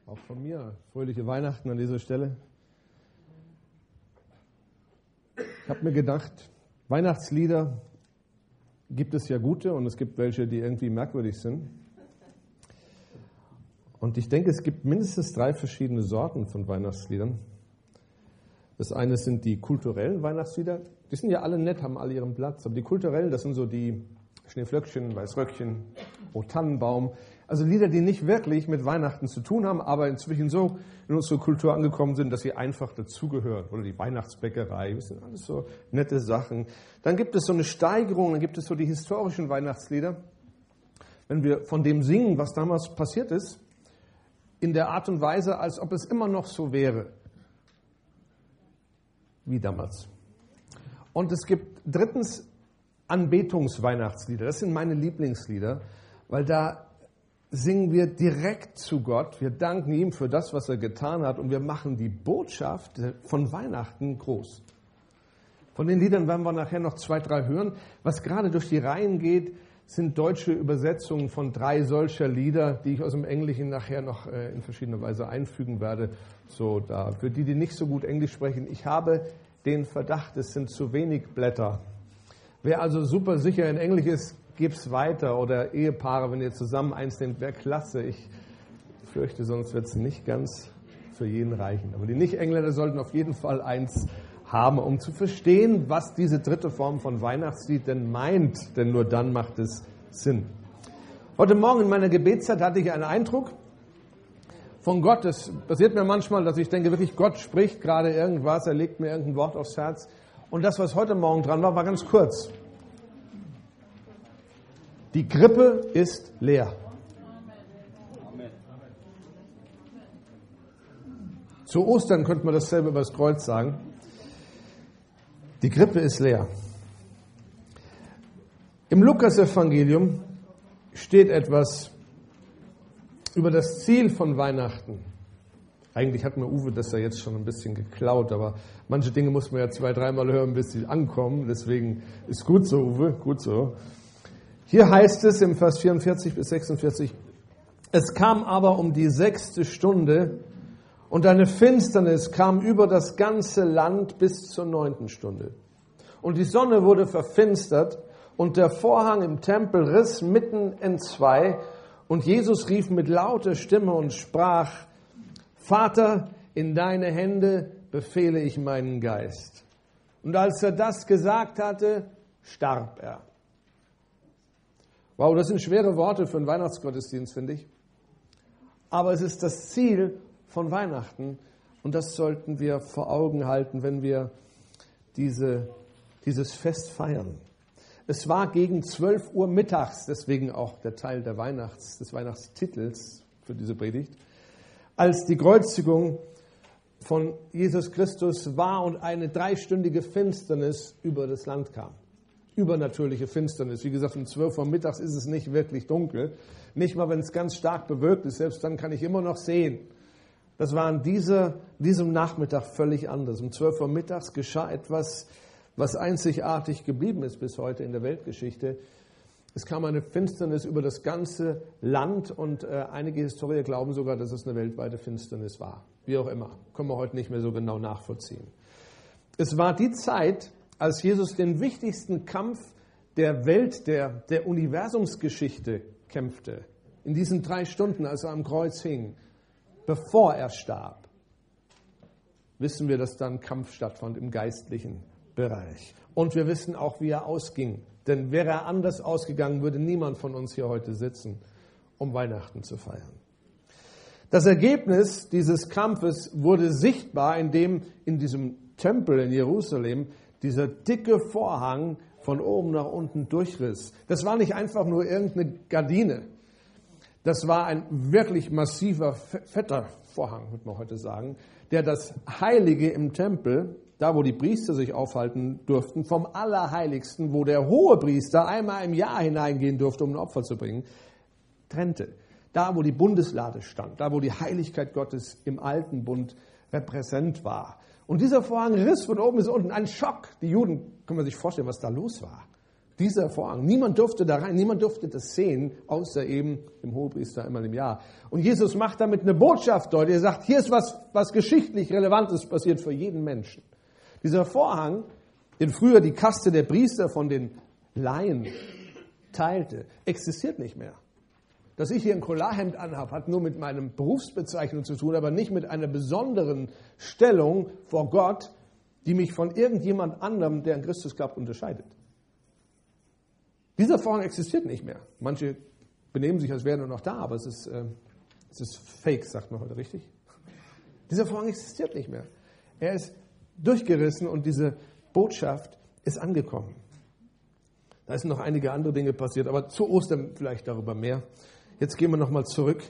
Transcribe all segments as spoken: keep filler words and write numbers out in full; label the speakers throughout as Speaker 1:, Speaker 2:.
Speaker 1: Auch von mir fröhliche Weihnachten an dieser Stelle. Ich habe mir gedacht, Weihnachtslieder gibt es ja gute und es gibt welche, die irgendwie merkwürdig sind. Und ich denke, es gibt mindestens drei verschiedene Sorten von Weihnachtsliedern. Das eine sind die kulturellen Weihnachtslieder. Die sind ja alle nett, haben alle ihren Platz. Aber die kulturellen, das sind so die Schneeflöckchen, Weißröckchen, O Tannenbaum. Also Lieder, die nicht wirklich mit Weihnachten zu tun haben, aber inzwischen so in unsere Kultur angekommen sind, dass sie einfach dazugehören. Oder die Weihnachtsbäckerei, das sind alles so nette Sachen. Dann gibt es so eine Steigerung, dann gibt es so die historischen Weihnachtslieder. Wenn wir von dem singen, was damals passiert ist, in der Art und Weise, als ob es immer noch so wäre, wie damals. Und es gibt drittens Anbetungsweihnachtslieder. Das sind meine Lieblingslieder, weil da singen wir direkt zu Gott. Wir danken ihm für das, was er getan hat und wir machen die Botschaft von Weihnachten groß. Von den Liedern werden wir nachher noch zwei, drei hören. Was gerade durch die Reihen geht, sind deutsche Übersetzungen von drei solcher Lieder, die ich aus dem Englischen nachher noch äh, in verschiedener Weise einfügen werde. So, da für die, die nicht so gut Englisch sprechen, ich habe den Verdacht, es sind zu wenig Blätter. Wer also super sicher in Englisch ist, gib's weiter. Oder Ehepaare, wenn ihr zusammen eins nehmt, wäre klasse. Ich fürchte, sonst wird es nicht ganz für jeden reichen. Aber die Nicht-Engländer sollten auf jeden Fall eins haben, um zu verstehen, was diese dritte Form von Weihnachtslied denn meint. Denn nur dann macht es Sinn. Heute Morgen in meiner Gebetszeit hatte ich einen Eindruck von Gott. Es passiert mir manchmal, dass ich denke, wirklich, Gott spricht gerade irgendwas, er legt mir irgendein Wort aufs Herz. Und das, was heute Morgen dran war, war ganz kurz. Die Krippe ist leer. Zu Ostern könnte man dasselbe über das Kreuz sagen. Die Krippe ist leer. Im Lukas-Evangelium steht etwas über das Ziel von Weihnachten. Eigentlich hat mir Uwe das ja jetzt schon ein bisschen geklaut, aber manche Dinge muss man ja zwei, dreimal hören, bis sie ankommen. Deswegen ist gut so, Uwe, gut so. Hier heißt es im Vers vierundvierzig bis sechsundvierzig, es kam aber um die sechste Stunde und eine Finsternis kam über das ganze Land bis zur neunten Stunde. Und die Sonne wurde verfinstert und der Vorhang im Tempel riss mitten entzwei und Jesus rief mit lauter Stimme und sprach, Vater, in deine Hände befehle ich meinen Geist. Und als er das gesagt hatte, starb er. Wow, das sind schwere Worte für einen Weihnachtsgottesdienst, finde ich. Aber es ist das Ziel von Weihnachten und das sollten wir vor Augen halten, wenn wir diese, dieses Fest feiern. Es war gegen zwölf Uhr mittags, deswegen auch der Teil der Weihnachts, des Weihnachtstitels für diese Predigt, als die Kreuzigung von Jesus Christus war und eine dreistündige Finsternis über das Land kam. Übernatürliche Finsternis. Wie gesagt, um zwölf Uhr mittags ist es nicht wirklich dunkel. Nicht mal, wenn es ganz stark bewölkt ist. Selbst dann kann ich immer noch sehen. Das war an dieser, diesem Nachmittag völlig anders. Um zwölf Uhr mittags geschah etwas, was einzigartig geblieben ist bis heute in der Weltgeschichte. Es kam eine Finsternis über das ganze Land und äh, einige Historiker glauben sogar, dass es eine weltweite Finsternis war. Wie auch immer. Können wir heute nicht mehr so genau nachvollziehen. Es war die Zeit, als Jesus den wichtigsten Kampf der Welt, der, der Universumsgeschichte kämpfte, in diesen drei Stunden, als er am Kreuz hing, bevor er starb, wissen wir, dass dann Kampf stattfand im geistlichen Bereich. Und wir wissen auch, wie er ausging. Denn wäre er anders ausgegangen, würde niemand von uns hier heute sitzen, um Weihnachten zu feiern. Das Ergebnis dieses Kampfes wurde sichtbar, indem in diesem Tempel in Jerusalem dieser dicke Vorhang von oben nach unten durchriss. Das war nicht einfach nur irgendeine Gardine. Das war ein wirklich massiver, fetter Vorhang, würde man heute sagen, der das Heilige im Tempel, da wo die Priester sich aufhalten durften, vom Allerheiligsten, wo der Hohepriester einmal im Jahr hineingehen durfte, um ein Opfer zu bringen, trennte. Da wo die Bundeslade stand, da wo die Heiligkeit Gottes im alten Bund repräsent war. Und dieser Vorhang riss von oben bis unten. Ein Schock. Die Juden, können wir sich vorstellen, was da los war. Dieser Vorhang. Niemand durfte da rein, niemand durfte das sehen, außer eben dem Hohepriester einmal im Jahr. Und Jesus macht damit eine Botschaft deutlich. Er sagt, hier ist was, was geschichtlich Relevantes passiert für jeden Menschen. Dieser Vorhang, den früher die Kaste der Priester von den Laien teilte, existiert nicht mehr. Dass ich hier ein Collarhemd anhabe, hat nur mit meinem Berufsbezeichnung zu tun, aber nicht mit einer besonderen Stellung vor Gott, die mich von irgendjemand anderem, der an Christus glaubt, unterscheidet. Dieser Vorhang existiert nicht mehr. Manche benehmen sich, als wäre er noch da, aber es ist, äh, es ist fake, sagt man heute, richtig? Dieser Vorhang existiert nicht mehr. Er ist durchgerissen und diese Botschaft ist angekommen. Da sind noch einige andere Dinge passiert, aber zu Ostern vielleicht darüber mehr. Jetzt gehen wir nochmal zurück.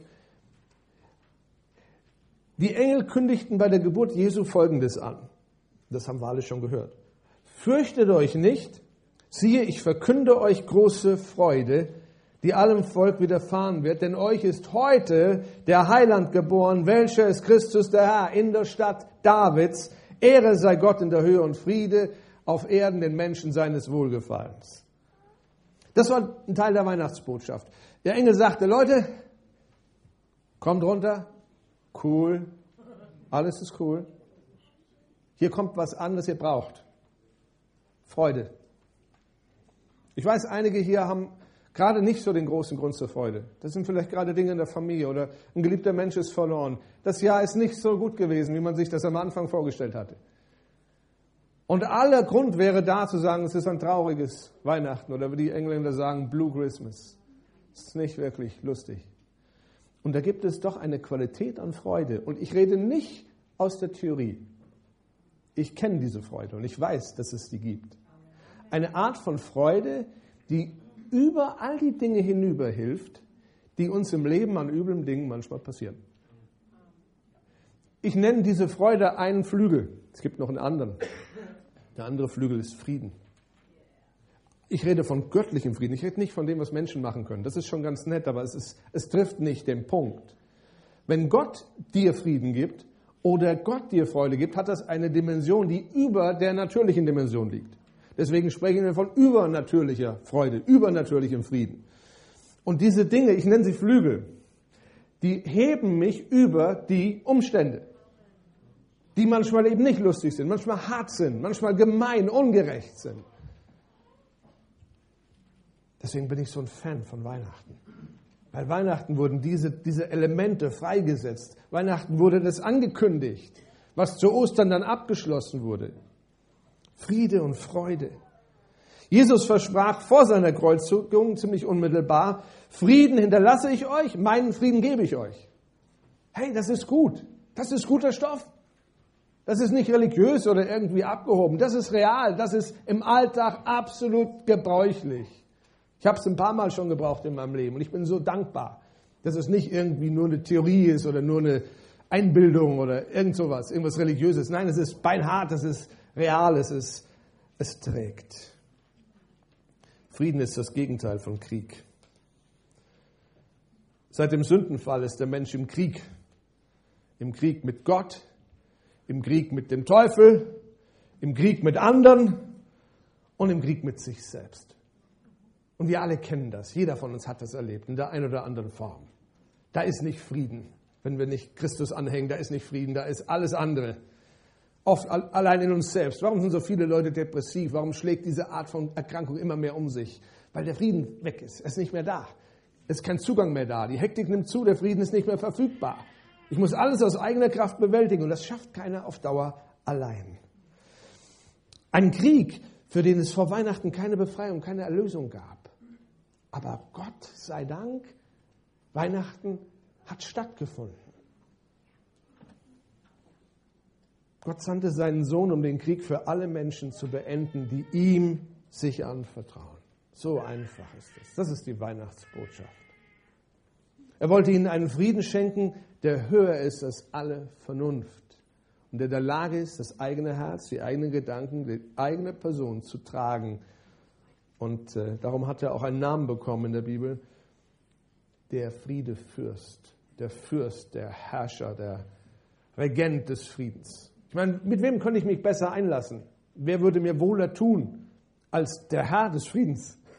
Speaker 1: Die Engel kündigten bei der Geburt Jesu Folgendes an. Das haben wir alle schon gehört. Fürchtet euch nicht, siehe, ich verkünde euch große Freude, die allem Volk widerfahren wird, denn euch ist heute der Heiland geboren, welcher ist Christus der Herr in der Stadt Davids. Ehre sei Gott in der Höhe und Friede auf Erden den Menschen seines Wohlgefallens. Das war ein Teil der Weihnachtsbotschaft. Der Engel sagte, Leute, kommt runter, cool, alles ist cool. Hier kommt was an, was ihr braucht. Freude. Ich weiß, einige hier haben gerade nicht so den großen Grund zur Freude. Das sind vielleicht gerade Dinge in der Familie oder ein geliebter Mensch ist verloren. Das Jahr ist nicht so gut gewesen, wie man sich das am Anfang vorgestellt hatte. Und aller Grund wäre da zu sagen, es ist ein trauriges Weihnachten oder wie die Engländer sagen, Blue Christmas. Das ist nicht wirklich lustig. Und da gibt es doch eine Qualität an Freude. Und ich rede nicht aus der Theorie. Ich kenne diese Freude und ich weiß, dass es die gibt. Eine Art von Freude, die über all die Dinge hinüber hilft, die uns im Leben an üblen Dingen manchmal passieren. Ich nenne diese Freude einen Flügel. Es gibt noch einen anderen. Der andere Flügel ist Frieden. Ich rede von göttlichem Frieden. Ich rede nicht von dem, was Menschen machen können. Das ist schon ganz nett, aber es, ist, es trifft nicht den Punkt. Wenn Gott dir Frieden gibt oder Gott dir Freude gibt, hat das eine Dimension, die über der natürlichen Dimension liegt. Deswegen sprechen wir von übernatürlicher Freude, übernatürlichem Frieden. Und diese Dinge, ich nenne sie Flügel, die heben mich über die Umstände, die manchmal eben nicht lustig sind, manchmal hart sind, manchmal gemein, ungerecht sind. Deswegen bin ich so ein Fan von Weihnachten. Weil Weihnachten wurden diese, diese Elemente freigesetzt. Weihnachten wurde das angekündigt, was zu Ostern dann abgeschlossen wurde. Friede und Freude. Jesus versprach vor seiner Kreuzigung ziemlich unmittelbar, Frieden hinterlasse ich euch, meinen Frieden gebe ich euch. Hey, das ist gut. Das ist guter Stoff. Das ist nicht religiös oder irgendwie abgehoben. Das ist real. Das ist im Alltag absolut gebräuchlich. Ich habe es ein paar Mal schon gebraucht in meinem Leben und ich bin so dankbar, dass es nicht irgendwie nur eine Theorie ist oder nur eine Einbildung oder irgend sowas, irgendwas Religiöses. Nein, es ist beinhart, es ist real, es ist, es trägt. Frieden ist das Gegenteil von Krieg. Seit dem Sündenfall ist der Mensch im Krieg. Im Krieg mit Gott, im Krieg mit dem Teufel, im Krieg mit anderen und im Krieg mit sich selbst. Und wir alle kennen das. Jeder von uns hat das erlebt, in der einen oder anderen Form. Da ist nicht Frieden, wenn wir nicht Christus anhängen. Da ist nicht Frieden, da ist alles andere. Oft allein in uns selbst. Warum sind so viele Leute depressiv? Warum schlägt diese Art von Erkrankung immer mehr um sich? Weil der Frieden weg ist. Er ist nicht mehr da. Es ist kein Zugang mehr da. Die Hektik nimmt zu, der Frieden ist nicht mehr verfügbar. Ich muss alles aus eigener Kraft bewältigen und das schafft keiner auf Dauer allein. Ein Krieg, für den es vor Weihnachten keine Befreiung, keine Erlösung gab. Aber Gott sei Dank, Weihnachten hat stattgefunden. Gott sandte seinen Sohn, um den Krieg für alle Menschen zu beenden, die ihm sich anvertrauen. So einfach ist es. Das ist die Weihnachtsbotschaft. Er wollte ihnen einen Frieden schenken, der höher ist als alle Vernunft und der in der Lage ist, das eigene Herz, die eigenen Gedanken, die eigene Person zu tragen. Und äh, darum hat er auch einen Namen bekommen in der Bibel, der Friedefürst, der Fürst, der Herrscher, der Regent des Friedens. Ich meine, mit wem könnte ich mich besser einlassen? Wer würde mir wohler tun als der Herr des Friedens?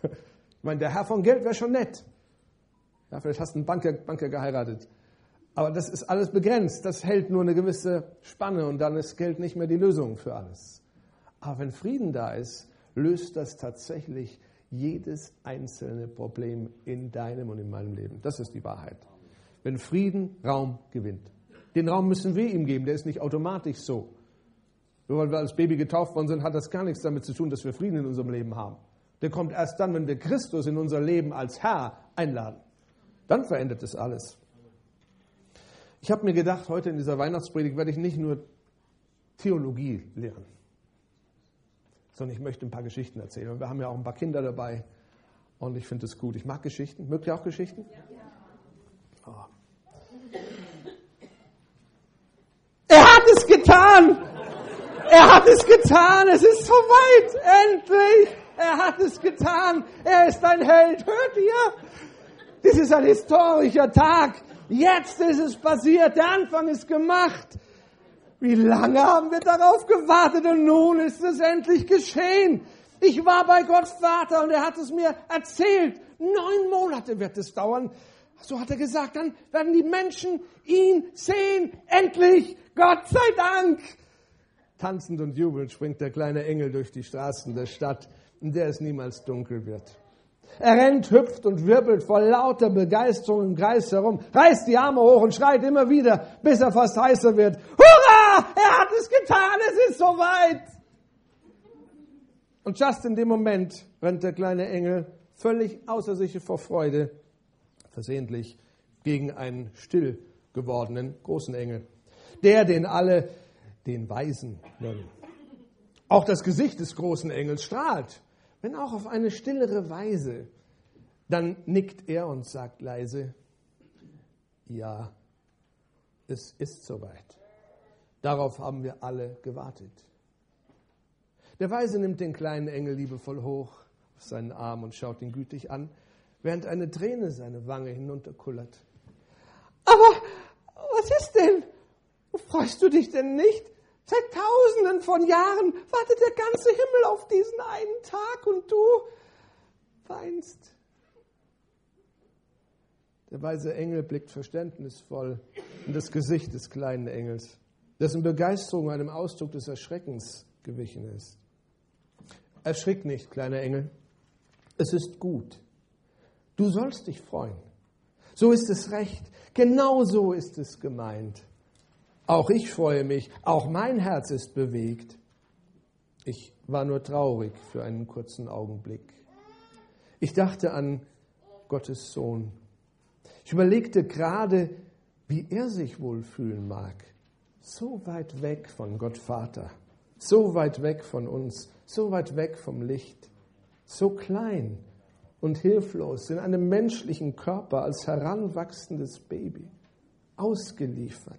Speaker 1: Ich meine, der Herr von Geld wäre schon nett. Ja, vielleicht hast du einen Banker, Banker geheiratet. Aber das ist alles begrenzt. Das hält nur eine gewisse Spanne und dann ist Geld nicht mehr die Lösung für alles. Aber wenn Frieden da ist, löst das tatsächlich jedes einzelne Problem in deinem und in meinem Leben. Das ist die Wahrheit. Wenn Frieden Raum gewinnt. Den Raum müssen wir ihm geben, der ist nicht automatisch so. Nur weil wir als Baby getauft worden sind, hat das gar nichts damit zu tun, dass wir Frieden in unserem Leben haben. Der kommt erst dann, wenn wir Christus in unser Leben als Herr einladen. Dann verändert es alles. Ich habe mir gedacht, heute in dieser Weihnachtspredigt werde ich nicht nur Theologie lehren, sondern ich möchte ein paar Geschichten erzählen. Und wir haben ja auch ein paar Kinder dabei und ich finde es gut. Ich mag Geschichten. Mögt ihr auch Geschichten? Ja. Oh. Er hat es getan! Er hat es getan! Es ist soweit! Endlich! Er hat es getan! Er ist ein Held! Hört ihr? Das ist ein historischer Tag! Jetzt ist es passiert! Der Anfang ist gemacht! Wie lange haben wir darauf gewartet und nun ist es endlich geschehen. Ich war bei Gott Vater und er hat es mir erzählt. Neun Monate wird es dauern. So hat er gesagt, dann werden die Menschen ihn sehen. Endlich, Gott sei Dank. Tanzend und jubelnd springt der kleine Engel durch die Straßen der Stadt, in der es niemals dunkel wird. Er rennt, hüpft und wirbelt vor lauter Begeisterung im Kreis herum, reißt die Arme hoch und schreit immer wieder, bis er fast heißer wird. Hurra! Er hat es getan, es ist soweit! Und just in dem Moment rennt der kleine Engel völlig außer sich vor Freude, versehentlich, gegen einen still gewordenen großen Engel. Der, den alle den Weisen nennen. Auch das Gesicht des großen Engels strahlt, wenn auch auf eine stillere Weise. Dann nickt er und sagt leise, ja, es ist soweit. Darauf haben wir alle gewartet. Der Weise nimmt den kleinen Engel liebevoll hoch auf seinen Arm und schaut ihn gütig an, während eine Träne seine Wange hinunterkullert. Aber was ist denn? Freust du dich denn nicht? Seit Tausenden von Jahren wartet der ganze Himmel auf diesen einen Tag und du weinst. Der weise Engel blickt verständnisvoll in das Gesicht des kleinen Engels, dessen Begeisterung einem Ausdruck des Erschreckens gewichen ist. Erschrick nicht, kleiner Engel. Es ist gut. Du sollst dich freuen. So ist es recht. Genau so ist es gemeint. Auch ich freue mich. Auch mein Herz ist bewegt. Ich war nur traurig für einen kurzen Augenblick. Ich dachte an Gottes Sohn. Ich überlegte gerade, wie er sich wohl fühlen mag. So weit weg von Gott Vater. So weit weg von uns. So weit weg vom Licht. So klein und hilflos in einem menschlichen Körper als heranwachsendes Baby. Ausgeliefert.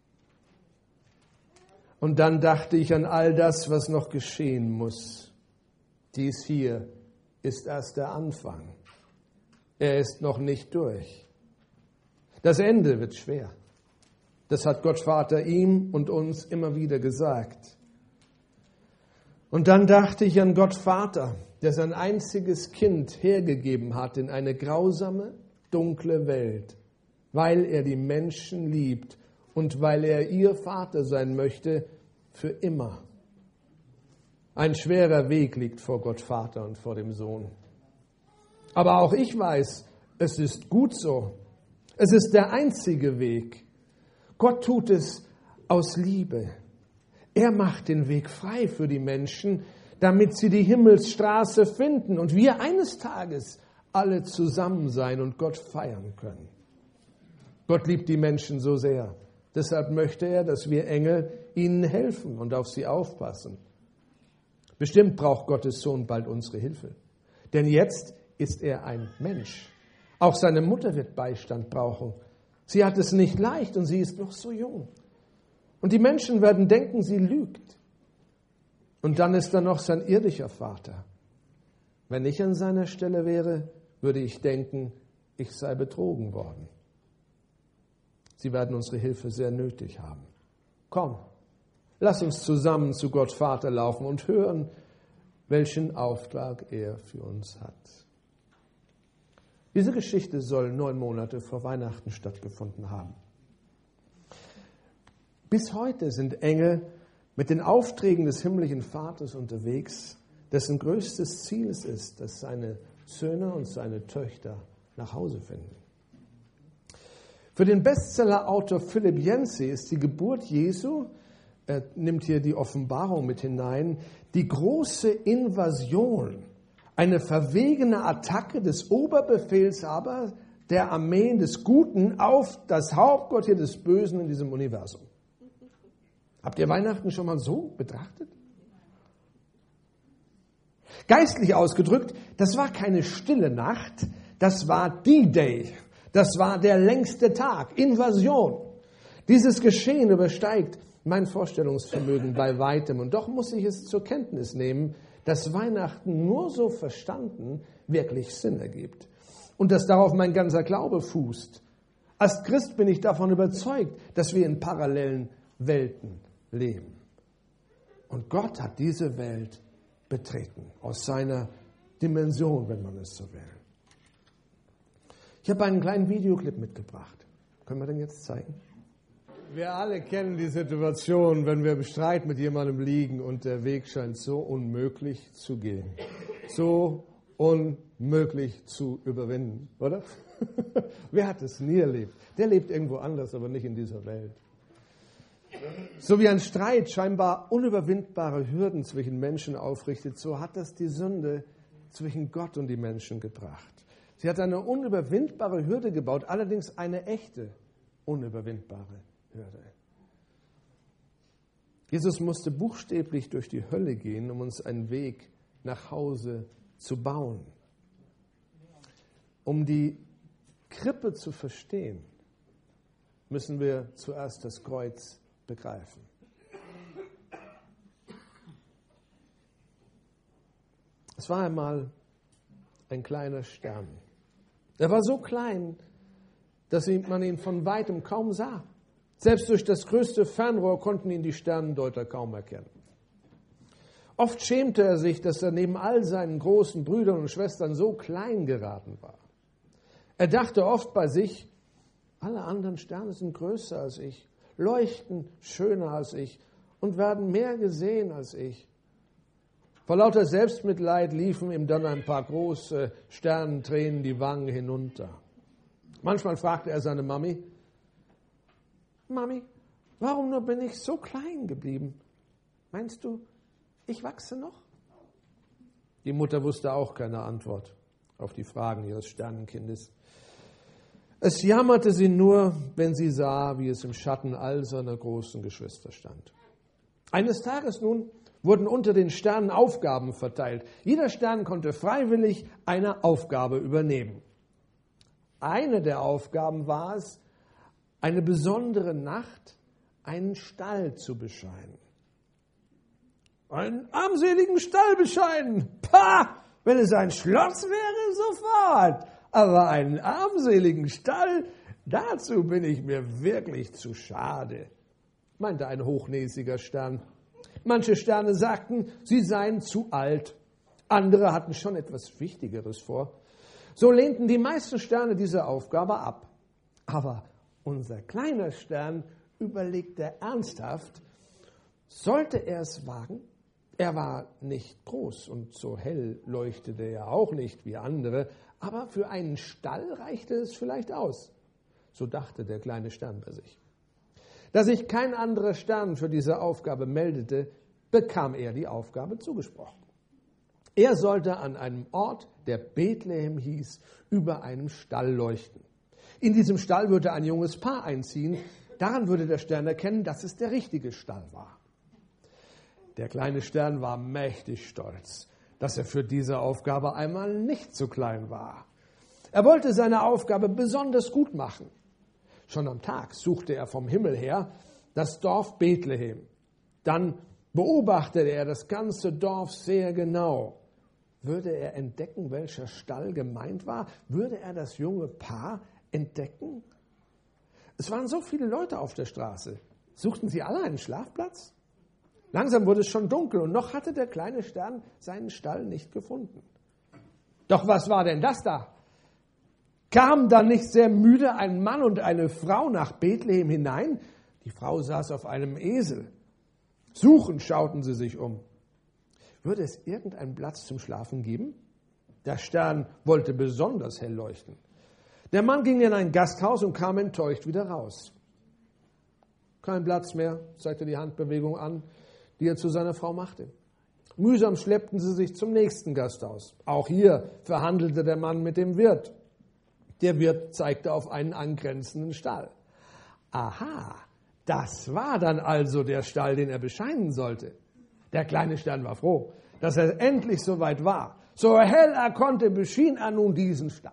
Speaker 1: Und dann dachte ich an all das, was noch geschehen muss. Dies hier ist erst der Anfang. Er ist noch nicht durch. Das Ende wird schwer. Das hat Gott Vater ihm und uns immer wieder gesagt. Und dann dachte ich an Gott Vater, der sein einziges Kind hergegeben hat in eine grausame, dunkle Welt, weil er die Menschen liebt und weil er ihr Vater sein möchte für immer. Ein schwerer Weg liegt vor Gott Vater und vor dem Sohn. Aber auch ich weiß, es ist gut so. Es ist der einzige Weg. Gott tut es aus Liebe. Er macht den Weg frei für die Menschen, damit sie die Himmelsstraße finden und wir eines Tages alle zusammen sein und Gott feiern können. Gott liebt die Menschen so sehr. Deshalb möchte er, dass wir Engel ihnen helfen und auf sie aufpassen. Bestimmt braucht Gottes Sohn bald unsere Hilfe. Denn jetzt ist er ein Mensch. Auch seine Mutter wird Beistand brauchen. Sie hat es nicht leicht und sie ist noch so jung. Und die Menschen werden denken, sie lügt. Und dann ist da noch sein irdischer Vater. Wenn ich an seiner Stelle wäre, würde ich denken, ich sei betrogen worden. Sie werden unsere Hilfe sehr nötig haben. Komm, lass uns zusammen zu Gott Vater laufen und hören, welchen Auftrag er für uns hat. Diese Geschichte soll neun Monate vor Weihnachten stattgefunden haben. Bis heute sind Engel mit den Aufträgen des himmlischen Vaters unterwegs, dessen größtes Ziel es ist, dass seine Söhne und seine Töchter nach Hause finden. Für den Bestsellerautor Philipp Yancey ist die Geburt Jesu, er nimmt hier die Offenbarung mit hinein, die große Invasion, eine verwegene Attacke des Oberbefehlshabers der Armeen des Guten auf das Hauptquartier des Bösen in diesem Universum. Habt ihr Weihnachten schon mal so betrachtet? Geistlich ausgedrückt, das war keine stille Nacht, das war D-Day, das war der längste Tag, Invasion. Dieses Geschehen übersteigt mein Vorstellungsvermögen bei weitem und doch muss ich es zur Kenntnis nehmen, dass Weihnachten nur so verstanden wirklich Sinn ergibt und dass darauf mein ganzer Glaube fußt. Als Christ bin ich davon überzeugt, dass wir in parallelen Welten leben. Und Gott hat diese Welt betreten, aus seiner Dimension, wenn man es so will. Ich habe einen kleinen Videoclip mitgebracht. Können wir den jetzt zeigen? Wir alle kennen die Situation, wenn wir im Streit mit jemandem liegen und der Weg scheint so unmöglich zu gehen. So unmöglich zu überwinden, oder? Wer hat es nie erlebt? Der lebt irgendwo anders, aber nicht in dieser Welt. So wie ein Streit scheinbar unüberwindbare Hürden zwischen Menschen aufrichtet, so hat das die Sünde zwischen Gott und die Menschen gebracht. Sie hat eine unüberwindbare Hürde gebaut, allerdings eine echte, unüberwindbare Hürde. Jesus musste buchstäblich durch die Hölle gehen, um uns einen Weg nach Hause zu bauen. Um die Krippe zu verstehen, müssen wir zuerst das Kreuz begreifen. Es war einmal ein kleiner Stern. Er war so klein, dass man ihn von weitem kaum sah. Selbst durch das größte Fernrohr konnten ihn die Sternendeuter kaum erkennen. Oft schämte er sich, dass er neben all seinen großen Brüdern und Schwestern so klein geraten war. Er dachte oft bei sich, alle anderen Sterne sind größer als ich, leuchten schöner als ich und werden mehr gesehen als ich. Vor lauter Selbstmitleid liefen ihm dann ein paar große Sternentränen die Wangen hinunter. Manchmal fragte er seine Mami, Mami, warum nur bin ich so klein geblieben? Meinst du, ich wachse noch? Die Mutter wusste auch keine Antwort auf die Fragen ihres Sternenkindes. Es jammerte sie nur, wenn sie sah, wie es im Schatten all seiner großen Geschwister stand. Eines Tages nun wurden unter den Sternen Aufgaben verteilt. Jeder Stern konnte freiwillig eine Aufgabe übernehmen. Eine der Aufgaben war es, eine besondere Nacht einen Stall zu bescheiden. Einen armseligen Stall bescheiden. Pah! Wenn es ein Schloss wäre, sofort. Aber einen armseligen Stall, dazu bin ich mir wirklich zu schade, meinte ein hochnäsiger Stern. Manche Sterne sagten, sie seien zu alt. Andere hatten schon etwas Wichtigeres vor. So lehnten die meisten Sterne diese Aufgabe ab. Aber unser kleiner Stern überlegte ernsthaft, sollte er es wagen? Er war nicht groß und so hell leuchtete er auch nicht wie andere, aber für einen Stall reichte es vielleicht aus. So dachte der kleine Stern bei sich. Da sich kein anderer Stern für diese Aufgabe meldete, bekam er die Aufgabe zugesprochen. Er sollte an einem Ort, der Bethlehem hieß, über einem Stall leuchten. In diesem Stall würde ein junges Paar einziehen. Daran würde der Stern erkennen, dass es der richtige Stall war. Der kleine Stern war mächtig stolz, dass er für diese Aufgabe einmal nicht so klein war. Er wollte seine Aufgabe besonders gut machen. Schon am Tag suchte er vom Himmel her das Dorf Bethlehem. Dann beobachtete er das ganze Dorf sehr genau. Würde er entdecken, welcher Stall gemeint war? Würde er das junge Paar entdecken? Es waren so viele Leute auf der Straße. Suchten sie alle einen Schlafplatz? Langsam wurde es schon dunkel und noch hatte der kleine Stern seinen Stall nicht gefunden. Doch was war denn das da? Kam dann nicht sehr müde ein Mann und eine Frau nach Bethlehem hinein? Die Frau saß auf einem Esel. Suchend schauten sie sich um. Würde es irgendeinen Platz zum Schlafen geben? Der Stern wollte besonders hell leuchten. Der Mann ging in ein Gasthaus und kam enttäuscht wieder raus. Kein Platz mehr, zeigte die Handbewegung an, die er zu seiner Frau machte. Mühsam schleppten sie sich zum nächsten Gasthaus. Auch hier verhandelte der Mann mit dem Wirt. Der Wirt zeigte auf einen angrenzenden Stall. Aha, das war dann also der Stall, den er bescheinen sollte. Der kleine Stern war froh, dass er endlich so weit war. So hell er konnte, beschien er nun diesen Stall.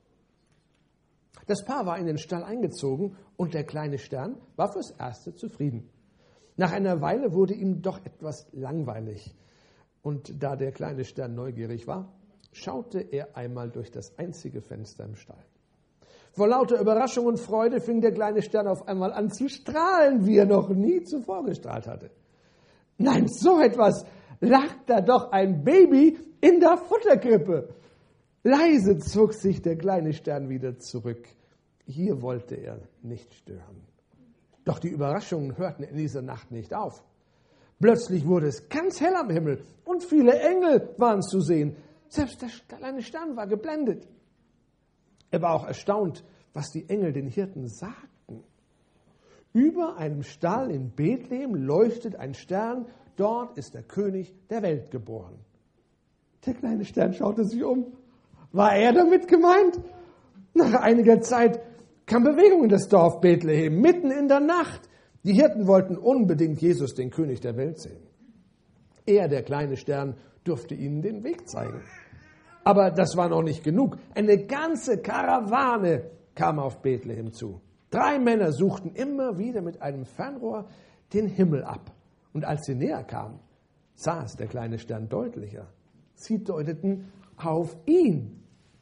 Speaker 1: Das Paar war in den Stall eingezogen und der kleine Stern war fürs Erste zufrieden. Nach einer Weile wurde ihm doch etwas langweilig. Und da der kleine Stern neugierig war, schaute er einmal durch das einzige Fenster im Stall. Vor lauter Überraschung und Freude fing der kleine Stern auf einmal an zu strahlen, wie er noch nie zuvor gestrahlt hatte. Nein, so etwas! Lag da doch ein Baby in der Futterkrippe! Leise zog sich der kleine Stern wieder zurück. Hier wollte er nicht stören. Doch die Überraschungen hörten in dieser Nacht nicht auf. Plötzlich wurde es ganz hell am Himmel und viele Engel waren zu sehen. Selbst der kleine Stern war geblendet. Er war auch erstaunt, was die Engel den Hirten sagten. Über einem Stall in Bethlehem leuchtet ein Stern, dort ist der König der Welt geboren. Der kleine Stern schaute sich um. War er damit gemeint? Nach einiger Zeit kam Bewegung in das Dorf Bethlehem, mitten in der Nacht. Die Hirten wollten unbedingt Jesus, den König der Welt, sehen. Er, der kleine Stern, durfte ihnen den Weg zeigen. Aber das war noch nicht genug. Eine ganze Karawane kam auf Bethlehem zu. Drei Männer suchten immer wieder mit einem Fernrohr den Himmel ab. Und als sie näher kamen, sah es der kleine Stern deutlicher. Sie deuteten auf ihn.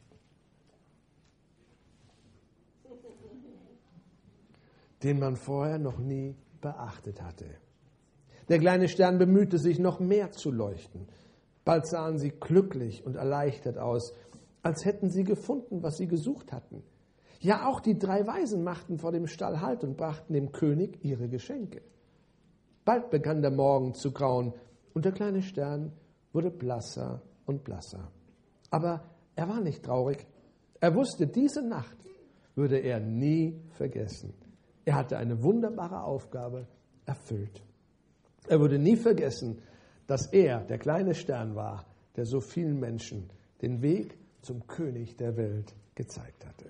Speaker 1: Den man vorher noch nie beachtet hatte. Der kleine Stern bemühte sich, noch mehr zu leuchten. Bald sahen sie glücklich und erleichtert aus, als hätten sie gefunden, was sie gesucht hatten. Ja, auch die drei Weisen machten vor dem Stall Halt und brachten dem König ihre Geschenke. Bald begann der Morgen zu grauen und der kleine Stern wurde blasser und blasser. Aber er war nicht traurig. Er wusste, diese Nacht würde er nie vergessen. Er hatte eine wunderbare Aufgabe erfüllt. Er würde nie vergessen, dass er der kleine Stern war, der so vielen Menschen den Weg zum König der Welt gezeigt hatte.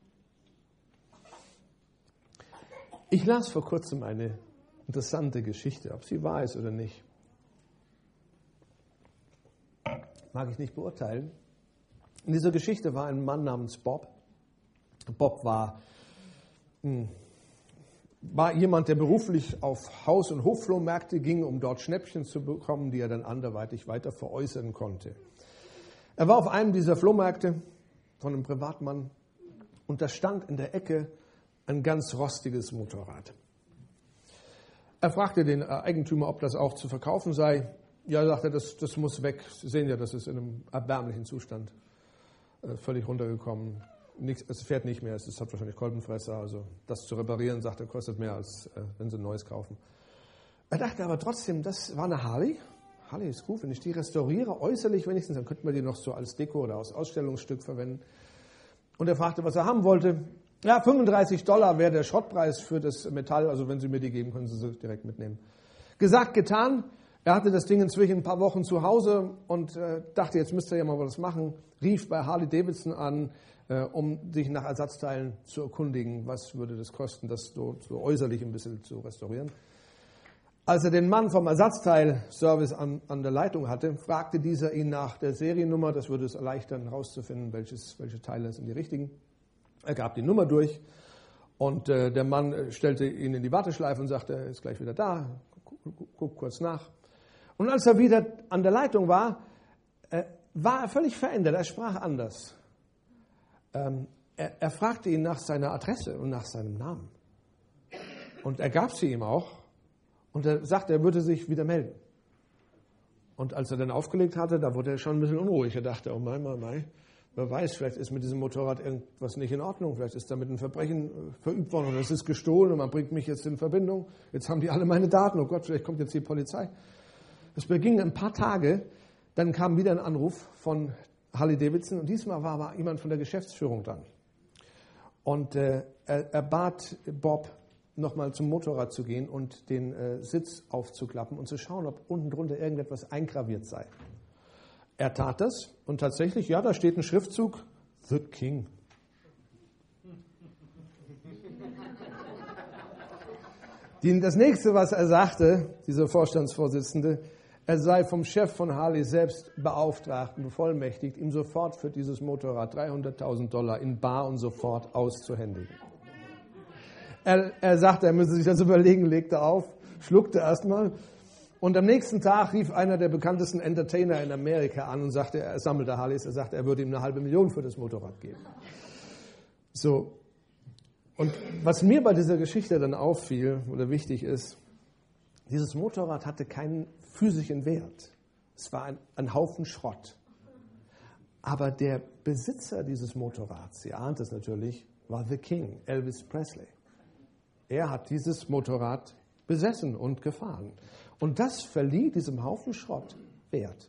Speaker 1: Ich las vor kurzem eine interessante Geschichte, ob sie wahr ist oder nicht. Mag ich nicht beurteilen. In dieser Geschichte war ein Mann namens Bob. Bob war, hm, war jemand, der beruflich auf Haus- und Hofflohmärkte ging, um dort Schnäppchen zu bekommen, die er dann anderweitig weiter veräußern konnte. Er war auf einem dieser Flohmärkte von einem Privatmann und da stand in der Ecke ein ganz rostiges Motorrad. Er fragte den Eigentümer, ob das auch zu verkaufen sei. Ja, sagte er, das, das muss weg. Sie sehen ja, das ist in einem erbärmlichen Zustand. Äh, völlig runtergekommen. Nichts, es fährt nicht mehr, es hat wahrscheinlich Kolbenfresser. Also das zu reparieren, sagt er, kostet mehr, als äh, wenn Sie ein neues kaufen. Er dachte aber trotzdem, das war eine Harley. Harley ist gut, wenn ich die restauriere, äußerlich wenigstens, dann könnten wir die noch so als Deko oder als Ausstellungsstück verwenden. Und er fragte, was er haben wollte. Ja, fünfunddreißig Dollar wäre der Schrottpreis für das Metall. Also wenn Sie mir die geben, können Sie sie direkt mitnehmen. Gesagt, getan. Er hatte das Ding inzwischen ein paar Wochen zu Hause und äh, dachte, jetzt müsste er ja mal was machen. Rief bei Harley Davidson an, äh, um sich nach Ersatzteilen zu erkundigen. Was würde das kosten, das so, so äußerlich ein bisschen zu restaurieren? Als er den Mann vom Ersatzteilservice an, an der Leitung hatte, fragte dieser ihn nach der Seriennummer. Das würde es erleichtern, herauszufinden, welches, welche Teile sind die richtigen. Er gab die Nummer durch und äh, der Mann stellte ihn in die Warteschleife und sagte, er ist gleich wieder da, guck, guck kurz nach. Und als er wieder an der Leitung war, äh, war er völlig verändert, er sprach anders. Ähm, er, er fragte ihn nach seiner Adresse und nach seinem Namen. Und er gab sie ihm auch und er sagte, er würde sich wieder melden. Und als er dann aufgelegt hatte, da wurde er schon ein bisschen unruhig. Er dachte, oh mein, mein, mein, Wer weiß, vielleicht ist mit diesem Motorrad irgendwas nicht in Ordnung. Vielleicht ist damit ein Verbrechen verübt worden oder es ist gestohlen und man bringt mich jetzt in Verbindung. Jetzt haben die alle meine Daten. Oh Gott, vielleicht kommt jetzt die Polizei. Es begingen ein paar Tage, dann kam wieder ein Anruf von Harley Davidson und diesmal war aber jemand von der Geschäftsführung dran. Und äh, er, er bat Bob, nochmal zum Motorrad zu gehen und den äh, Sitz aufzuklappen und zu schauen, ob unten drunter irgendetwas eingraviert sei. Er tat das und tatsächlich, ja, da steht ein Schriftzug, The King. Das nächste, was er sagte, dieser Vorstandsvorsitzende, er sei vom Chef von Harley selbst beauftragt und bevollmächtigt, ihm sofort für dieses Motorrad dreihunderttausend Dollar in bar und sofort auszuhändigen. Er, er sagte, er müsse sich das überlegen, legte auf, schluckte erstmal. Und am nächsten Tag rief einer der bekanntesten Entertainer in Amerika an und sagte, er sammelte Harleys, er sagte, er würde ihm eine halbe Million für das Motorrad geben. So. Und was mir bei dieser Geschichte dann auffiel oder wichtig ist, dieses Motorrad hatte keinen physischen Wert. Es war ein, ein Haufen Schrott. Aber der Besitzer dieses Motorrads, ihr ahnt es natürlich, war The King, Elvis Presley. Er hat dieses Motorrad besessen und gefahren. Und das verlieh diesem Haufen Schrott Wert.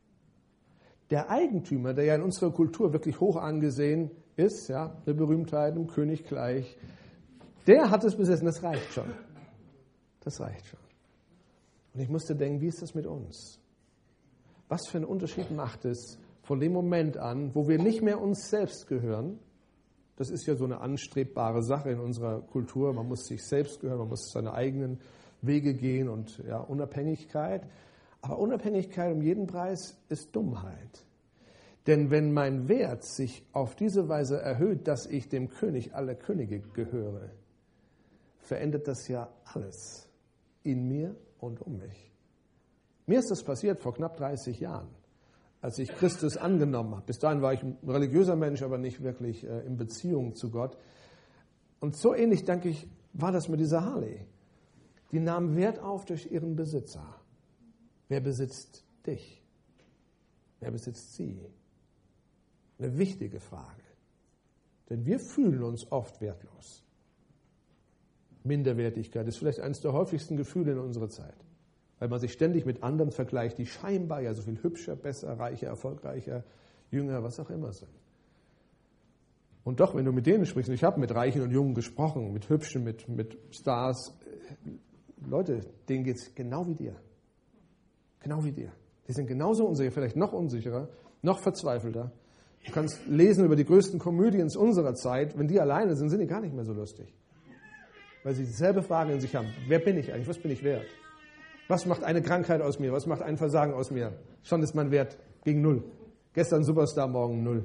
Speaker 1: Der Eigentümer, der ja in unserer Kultur wirklich hoch angesehen ist, ja, eine Berühmtheit, einem König gleich, der hat es besessen, das reicht schon. Das reicht schon. Und ich musste denken, wie ist das mit uns? Was für einen Unterschied macht es von dem Moment an, wo wir nicht mehr uns selbst gehören? Das ist ja so eine anstrebbare Sache in unserer Kultur. Man muss sich selbst gehören, man muss seine eigenen Wege gehen und ja, Unabhängigkeit. Aber Unabhängigkeit um jeden Preis ist Dummheit. Denn wenn mein Wert sich auf diese Weise erhöht, dass ich dem König aller Könige gehöre, verändert das ja alles in mir und um mich. Mir ist das passiert vor knapp dreißig Jahren, als ich Christus angenommen habe. Bis dahin war ich ein religiöser Mensch, aber nicht wirklich äh, in Beziehung zu Gott. Und so ähnlich, denke ich, war das mit dieser Harley. Die nahm Wert auf durch ihren Besitzer. Wer besitzt dich? Wer besitzt sie? Eine wichtige Frage. Denn wir fühlen uns oft wertlos. Minderwertigkeit ist vielleicht eines der häufigsten Gefühle in unserer Zeit. Weil man sich ständig mit anderen vergleicht, die scheinbar ja so viel hübscher, besser, reicher, erfolgreicher, jünger, was auch immer sind. Und doch, wenn du mit denen sprichst, und ich habe mit Reichen und Jungen gesprochen, mit Hübschen, mit, mit Stars, Leute, denen geht es genau wie dir. Genau wie dir. Die sind genauso unsicher, vielleicht noch unsicherer, noch verzweifelter. Du kannst lesen über die größten Comedians unserer Zeit. Wenn die alleine sind, sind die gar nicht mehr so lustig. Weil sie dieselbe Frage in sich haben. Wer bin ich eigentlich? Was bin ich wert? Was macht eine Krankheit aus mir? Was macht ein Versagen aus mir? Schon ist mein Wert gegen Null. Gestern Superstar, morgen Null.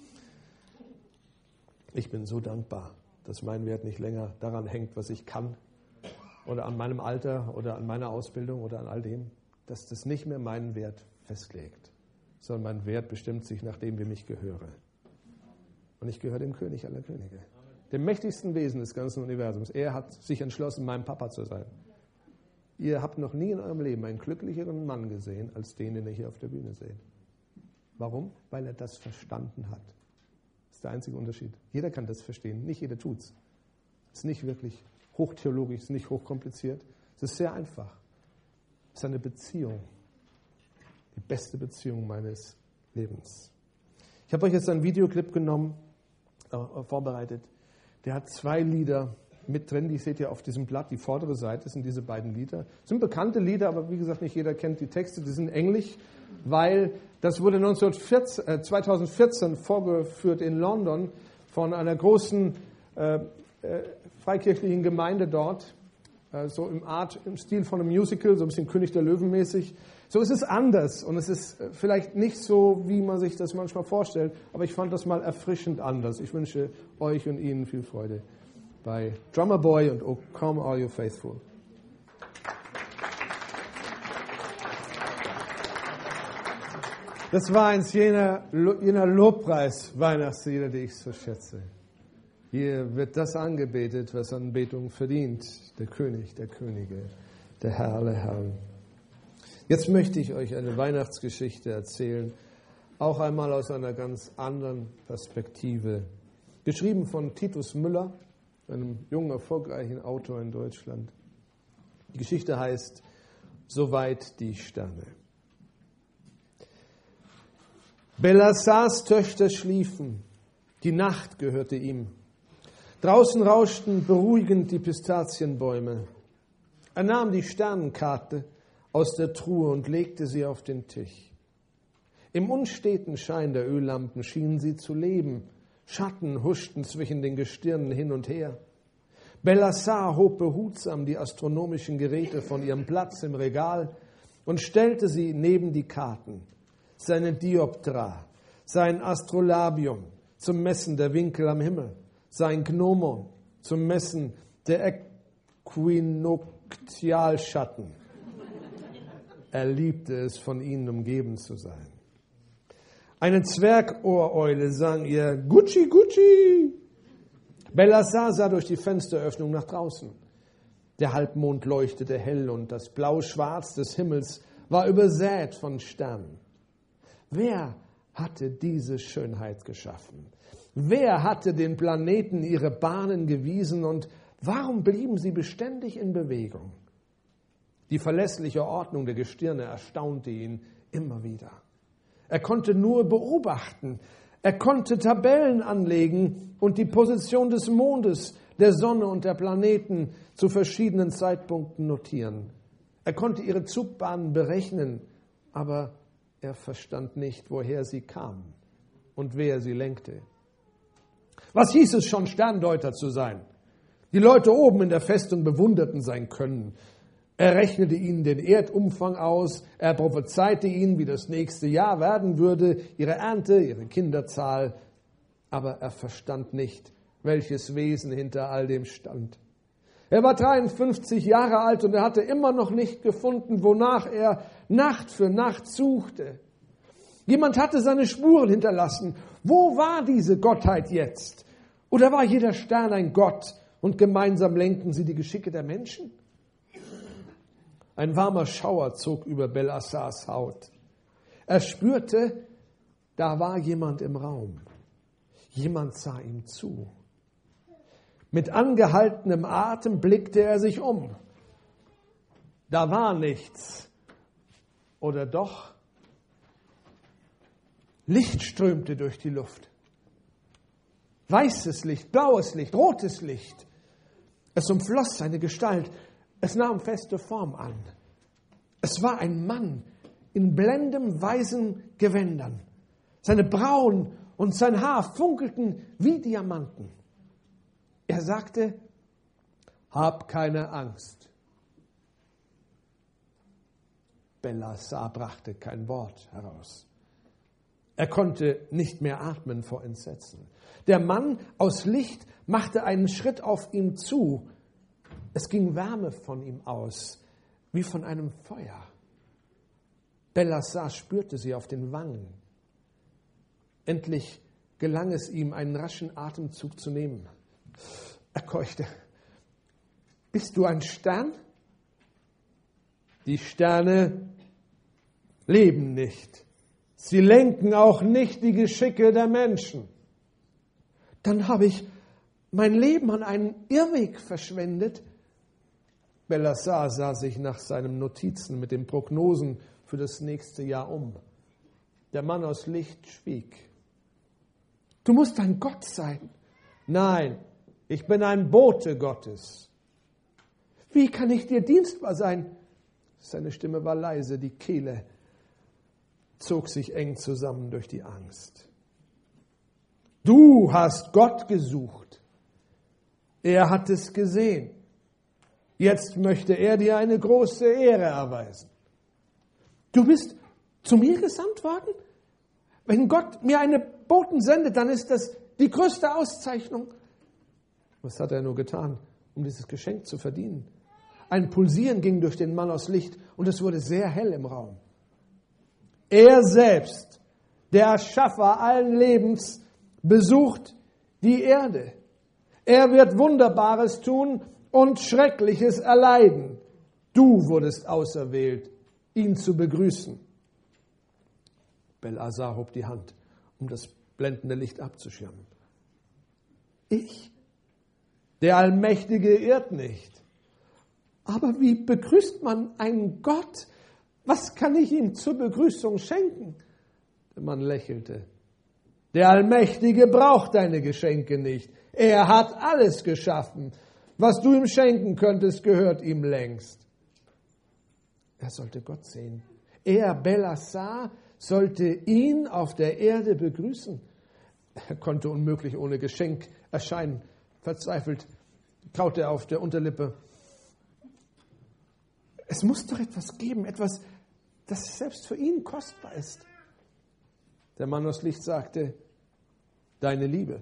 Speaker 1: Ich bin so dankbar, dass mein Wert nicht länger daran hängt, was ich kann oder an meinem Alter oder an meiner Ausbildung oder an all dem, dass das nicht mehr meinen Wert festlegt, sondern mein Wert bestimmt sich nach dem, wem ich gehöre. Und ich gehöre dem König aller Könige, dem mächtigsten Wesen des ganzen Universums. Er hat sich entschlossen, mein Papa zu sein. Ihr habt noch nie in eurem Leben einen glücklicheren Mann gesehen, als den, den ihr hier auf der Bühne seht. Warum? Weil er das verstanden hat. Das ist der einzige Unterschied. Jeder kann das verstehen, nicht jeder tut's. Es ist nicht wirklich hochtheologisch, es ist nicht hochkompliziert. Es ist sehr einfach. Es ist eine Beziehung. Die beste Beziehung meines Lebens. Ich habe euch jetzt einen Videoclip genommen, äh, vorbereitet. Der hat zwei Lieder mit drin, die seht ihr auf diesem Blatt, die vordere Seite sind diese beiden Lieder. Das sind bekannte Lieder, aber wie gesagt, nicht jeder kennt die Texte, die sind englisch, weil das wurde neunzehnhundertvierzehn, äh, zweitausendvierzehn vorgeführt in London von einer großen äh, äh, freikirchlichen Gemeinde dort, äh, so im Art, im Stil von einem Musical, so ein bisschen König der Löwen mäßig. So ist es anders und es ist vielleicht nicht so, wie man sich das manchmal vorstellt, aber ich fand das mal erfrischend anders. Ich wünsche euch und Ihnen viel Freude bei Drummer Boy und O Come All You Faithful. Das war eins jener, jener Lobpreis-Weihnachtslieder, die ich so schätze. Hier wird das angebetet, was Anbetung verdient. Der König der Könige, der Herr aller Herren. Jetzt möchte ich euch eine Weihnachtsgeschichte erzählen auch einmal aus einer ganz anderen Perspektive. Geschrieben von Titus Müller, einem jungen, erfolgreichen Autor in Deutschland. Die Geschichte heißt Soweit die Sterne. Belasars Töchter schliefen, die Nacht gehörte ihm. Draußen rauschten beruhigend die Pistazienbäume. Er nahm die Sternenkarte aus der Truhe und legte sie auf den Tisch. Im unsteten Schein der Öllampen schienen sie zu leben. Schatten huschten zwischen den Gestirnen hin und her. Belasar hob behutsam die astronomischen Geräte von ihrem Platz im Regal und stellte sie neben die Karten. Seine Dioptra, sein Astrolabium zum Messen der Winkel am Himmel, sein Gnomon zum Messen der Äquinoktialschatten. Er liebte es, von ihnen umgeben zu sein. Eine Zwergohreule sang ihr Gucci, Gucci. Belasar sah durch die Fensteröffnung nach draußen. Der Halbmond leuchtete hell und das Blau-Schwarz des Himmels war übersät von Sternen. Wer hatte diese Schönheit geschaffen? Wer hatte den Planeten ihre Bahnen gewiesen und warum blieben sie beständig in Bewegung? Die verlässliche Ordnung der Gestirne erstaunte ihn immer wieder. Er konnte nur beobachten. Er konnte Tabellen anlegen und die Position des Mondes, der Sonne und der Planeten zu verschiedenen Zeitpunkten notieren. Er konnte ihre Zugbahnen berechnen, aber er verstand nicht, woher sie kamen und wer sie lenkte. Was hieß es schon, Sterndeuter zu sein? Die Leute oben in der Festung bewunderten sein Können. Er rechnete ihnen den Erdumfang aus, er prophezeite ihnen, wie das nächste Jahr werden würde, ihre Ernte, ihre Kinderzahl, aber er verstand nicht, welches Wesen hinter all dem stand. Er war dreiundfünfzig Jahre alt und er hatte immer noch nicht gefunden, wonach er Nacht für Nacht suchte. Jemand hatte seine Spuren hinterlassen. Wo war diese Gottheit jetzt? Oder war jeder Stern ein Gott und gemeinsam lenkten sie die Geschicke der Menschen? Ein warmer Schauer zog über Belasars Haut. Er spürte, da war jemand im Raum. Jemand sah ihm zu. Mit angehaltenem Atem blickte er sich um. Da war nichts. Oder doch? Licht strömte durch die Luft. Weißes Licht, blaues Licht, rotes Licht. Es umfloss seine Gestalt. Es nahm feste Form an. Es war ein Mann in blendem weißen Gewändern. Seine Brauen und sein Haar funkelten wie Diamanten. Er sagte, hab keine Angst. Belasar brachte kein Wort heraus. Er konnte nicht mehr atmen vor Entsetzen. Der Mann aus Licht machte einen Schritt auf ihm zu. Es ging Wärme von ihm aus, wie von einem Feuer. Belasar spürte sie auf den Wangen. Endlich gelang es ihm, einen raschen Atemzug zu nehmen. Er keuchte. Bist du ein Stern? Die Sterne leben nicht. Sie lenken auch nicht die Geschicke der Menschen. Dann habe ich mein Leben an einen Irrweg verschwendet. Belasar sah sich nach seinen Notizen mit den Prognosen für das nächste Jahr um. Der Mann aus Licht schwieg. Du musst ein Gott sein. Nein, ich bin ein Bote Gottes. Wie kann ich dir dienstbar sein? Seine Stimme war leise, die Kehle zog sich eng zusammen durch die Angst. Du hast Gott gesucht. Er hat es gesehen. Jetzt möchte er dir eine große Ehre erweisen. Du bist zu mir gesandt worden? Wenn Gott mir eine Boten sendet, dann ist das die größte Auszeichnung. Was hat er nur getan, um dieses Geschenk zu verdienen? Ein Pulsieren ging durch den Mann aus Licht und es wurde sehr hell im Raum. Er selbst, der Erschaffer allen Lebens, besucht die Erde. Er wird Wunderbares tun und Schreckliches erleiden. Du wurdest auserwählt, ihn zu begrüßen. Belasar hob die Hand, um das blendende Licht abzuschirmen. Ich? Der Allmächtige irrt nicht. Aber wie begrüßt man einen Gott? Was kann ich ihm zur Begrüßung schenken? Der Mann lächelte. Der Allmächtige braucht deine Geschenke nicht. Er hat alles geschaffen. Was du ihm schenken könntest, gehört ihm längst. Er sollte Gott sehen. Er, Belasar, sollte ihn auf der Erde begrüßen. Er konnte unmöglich ohne Geschenk erscheinen. Verzweifelt kaute er auf der Unterlippe. Es muss doch etwas geben, etwas, das selbst für ihn kostbar ist. Der Mann aus Licht sagte, deine Liebe.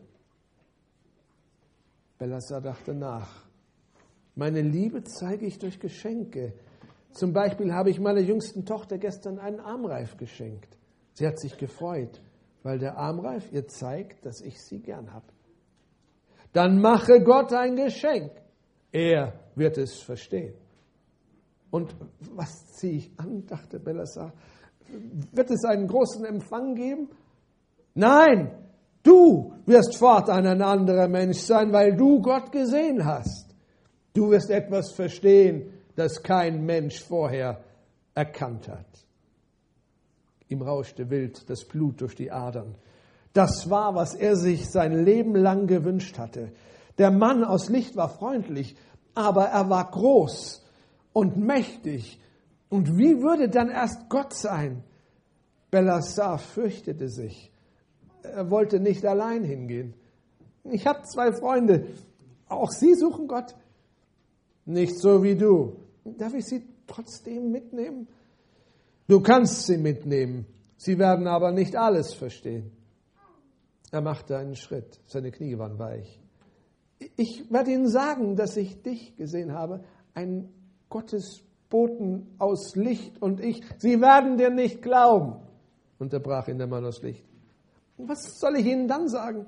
Speaker 1: Belasar dachte nach. Meine Liebe zeige ich durch Geschenke. Zum Beispiel habe ich meiner jüngsten Tochter gestern einen Armreif geschenkt. Sie hat sich gefreut, weil der Armreif ihr zeigt, dass ich sie gern habe. Dann mache Gott ein Geschenk. Er wird es verstehen. Und was ziehe ich an, dachte Belasar. Wird es einen großen Empfang geben? Nein, du wirst fortan ein anderer Mensch sein, weil du Gott gesehen hast. Du wirst etwas verstehen, das kein Mensch vorher erkannt hat. Ihm rauschte wild das Blut durch die Adern. Das war, was er sich sein Leben lang gewünscht hatte. Der Mann aus Licht war freundlich, aber er war groß und mächtig. Und wie würde dann erst Gott sein? Belasar fürchtete sich. Er wollte nicht allein hingehen. Ich habe zwei Freunde. Auch sie suchen Gott. Nicht so wie du. Darf ich sie trotzdem mitnehmen? Du kannst sie mitnehmen. Sie werden aber nicht alles verstehen. Er machte einen Schritt. Seine Knie waren weich. Ich werde Ihnen sagen, dass ich dich gesehen habe. Ein Gottesboten aus Licht und ich. Sie werden dir nicht glauben, unterbrach ihn der Mann aus Licht. Was soll ich Ihnen dann sagen?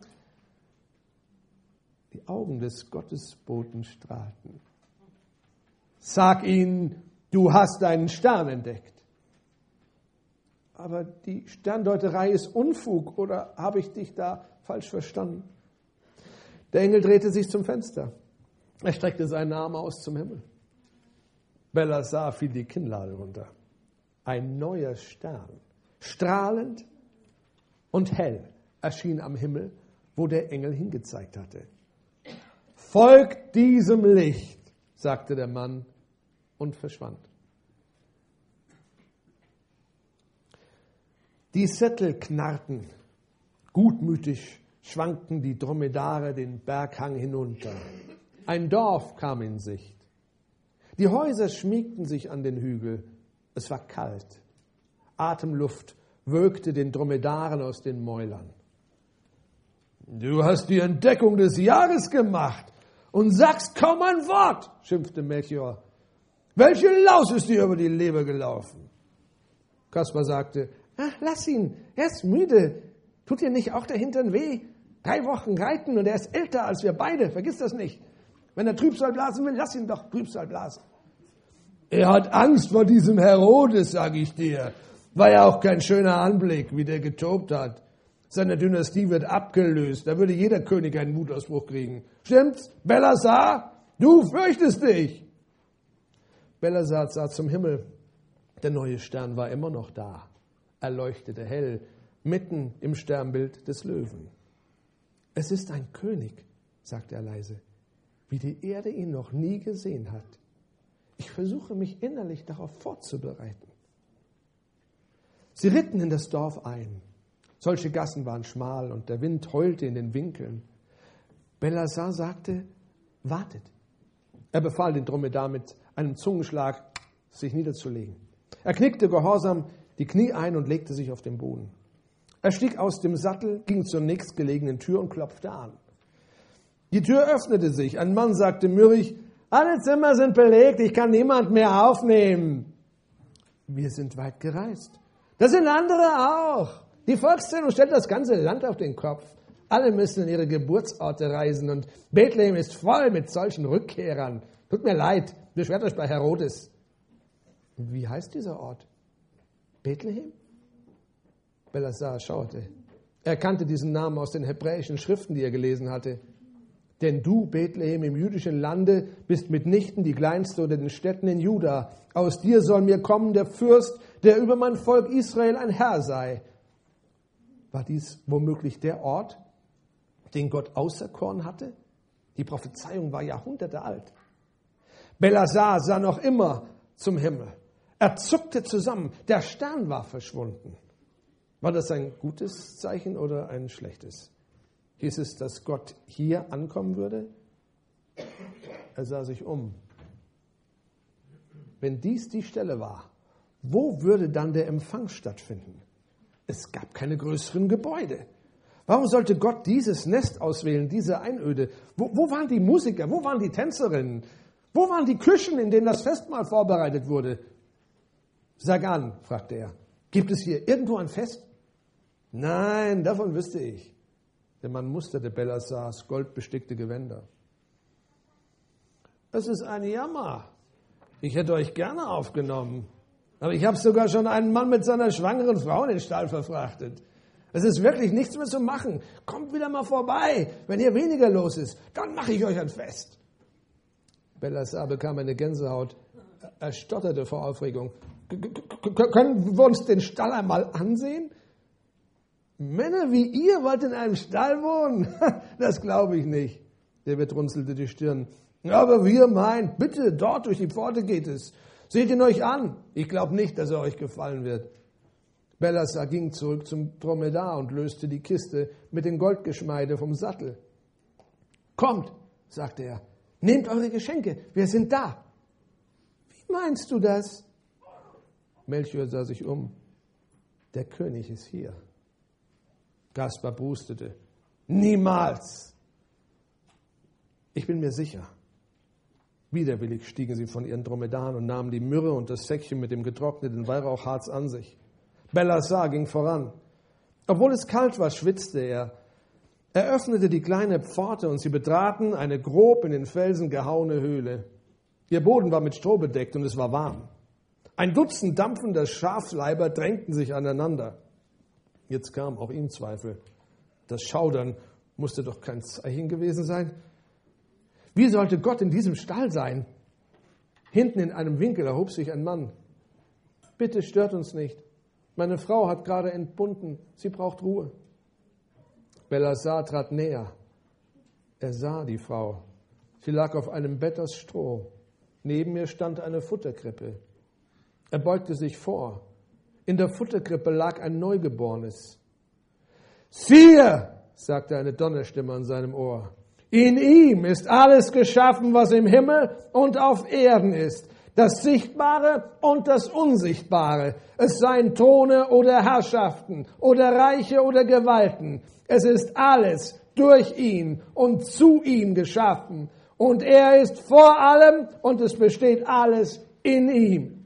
Speaker 1: Die Augen des Gottesboten strahlten. Sag ihnen, du hast einen Stern entdeckt. Aber die Sterndeuterei ist Unfug, oder habe ich dich da falsch verstanden? Der Engel drehte sich zum Fenster. Er streckte seinen Arm aus zum Himmel. Belasar fiel die Kinnlade runter. Ein neuer Stern, strahlend und hell, erschien am Himmel, wo der Engel hingezeigt hatte. Folgt diesem Licht, sagte der Mann und verschwand. Die Sättel knarrten, gutmütig schwankten die Dromedare den Berghang hinunter. Ein Dorf kam in Sicht. Die Häuser schmiegten sich an den Hügel. Es war kalt. Atemluft wölkte den Dromedaren aus den Mäulern. Du hast die Entdeckung des Jahres gemacht und sagst kaum ein Wort, schimpfte Melchior. Welche Laus ist dir über die Leber gelaufen? Kaspar sagte, ach, lass ihn, er ist müde. Tut dir nicht auch der Hintern weh? Drei Wochen reiten und er ist älter als wir beide, vergiss das nicht. Wenn er Trübsal blasen will, lass ihn doch Trübsal blasen. Er hat Angst vor diesem Herodes, sage ich dir. War ja auch kein schöner Anblick, wie der getobt hat. Seine Dynastie wird abgelöst, da würde jeder König einen Wutausbruch kriegen. Stimmt's, Belasar? Du fürchtest dich. Belasar sah zum Himmel. Der neue Stern war immer noch da. Er leuchtete hell, mitten im Sternbild des Löwen. Es ist ein König, sagte er leise, wie die Erde ihn noch nie gesehen hat. Ich versuche mich innerlich darauf vorzubereiten. Sie ritten in das Dorf ein. Solche Gassen waren schmal und der Wind heulte in den Winkeln. Belasar sagte, wartet. Er befahl den Dromedar mit einem Zungenschlag, sich niederzulegen. Er knickte gehorsam die Knie ein und legte sich auf den Boden. Er stieg aus dem Sattel, ging zur nächstgelegenen Tür und klopfte an. Die Tür öffnete sich. Ein Mann sagte mürrisch, alle Zimmer sind belegt, ich kann niemand mehr aufnehmen. Wir sind weit gereist. Das sind andere auch. Die Volkszählung stellt das ganze Land auf den Kopf. Alle müssen in ihre Geburtsorte reisen und Bethlehem ist voll mit solchen Rückkehrern. Tut mir leid, beschwert euch bei Herodes. Wie heißt dieser Ort? Bethlehem? Belasar schaute. Er kannte diesen Namen aus den hebräischen Schriften, die er gelesen hatte. Denn du, Bethlehem im jüdischen Lande, bist mitnichten die kleinste unter den Städten in Juda. Aus dir soll mir kommen der Fürst, der über mein Volk Israel ein Herr sei. War dies womöglich der Ort, den Gott auserkoren hatte? Die Prophezeiung war Jahrhunderte alt. Belasar sah noch immer zum Himmel. Er zuckte zusammen. Der Stern war verschwunden. War das ein gutes Zeichen oder ein schlechtes? Hieß es, dass Gott hier ankommen würde? Er sah sich um. Wenn dies die Stelle war, wo würde dann der Empfang stattfinden? Es gab keine größeren Gebäude. Warum sollte Gott dieses Nest auswählen, diese Einöde? Wo, wo waren die Musiker? Wo waren die Tänzerinnen? Wo waren die Küchen, in denen das Festmahl vorbereitet wurde? Sag an, fragte er. Gibt es hier irgendwo ein Fest? Nein, davon wüsste ich. Der Mann musterte Belasars goldbestickte Gewänder. Es ist ein Jammer. Ich hätte euch gerne aufgenommen. Aber ich habe sogar schon einen Mann mit seiner schwangeren Frau in den Stall verfrachtet. Es ist wirklich nichts mehr zu machen. Kommt wieder mal vorbei. Wenn hier weniger los ist, dann mache ich euch ein Fest. Belasar bekam eine Gänsehaut. Er stotterte vor Aufregung. Können wir uns den Stall einmal ansehen? Männer wie ihr wollt in einem Stall wohnen? Das glaube ich nicht. Der Wirt runzelte die Stirn. Aber wir meint, bitte, dort durch die Pforte geht es. Seht ihn euch an. Ich glaube nicht, dass er euch gefallen wird. Belasar ging zurück zum Dromedar und löste die Kiste mit dem Goldgeschmeide vom Sattel. Kommt, sagte er, nehmt eure Geschenke, wir sind da. Wie meinst du das? Melchior sah sich um. Der König ist hier. Gaspar brustete. Niemals. Ich bin mir sicher. Widerwillig stiegen sie von ihren Dromedaren und nahmen die Myrrhe und das Säckchen mit dem getrockneten Weihrauchharz an sich. Belasar ging voran. Obwohl es kalt war, schwitzte er. Er öffnete die kleine Pforte und sie betraten eine grob in den Felsen gehauene Höhle. Ihr Boden war mit Stroh bedeckt und es war warm. Ein Dutzend dampfender Schafsleiber drängten sich aneinander. Jetzt kam auch ihm Zweifel. Das Schaudern musste doch kein Zeichen gewesen sein. Wie sollte Gott in diesem Stall sein? Hinten in einem Winkel erhob sich ein Mann. Bitte stört uns nicht. Meine Frau hat gerade entbunden. Sie braucht Ruhe. Belasar trat näher. Er sah die Frau. Sie lag auf einem Bett aus Stroh. Neben ihr stand eine Futterkrippe. Er beugte sich vor. In der Futterkrippe lag ein Neugeborenes. Siehe, sagte eine Donnerstimme an seinem Ohr, in ihm ist alles geschaffen, was im Himmel und auf Erden ist, das Sichtbare und das Unsichtbare. Es seien Throne oder Herrschaften oder Reiche oder Gewalten. Es ist alles durch ihn und zu ihm geschaffen. Und er ist vor allem und es besteht alles in ihm.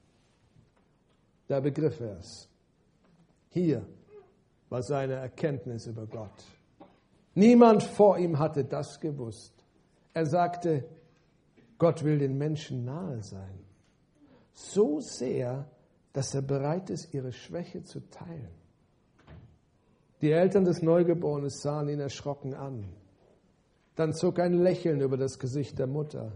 Speaker 1: Da begriff er es. Hier war seine Erkenntnis über Gott. Niemand vor ihm hatte das gewusst. Er sagte, Gott will den Menschen nahe sein. So sehr, dass er bereit ist, ihre Schwäche zu teilen. Die Eltern des Neugeborenen sahen ihn erschrocken an. Dann zog ein Lächeln über das Gesicht der Mutter.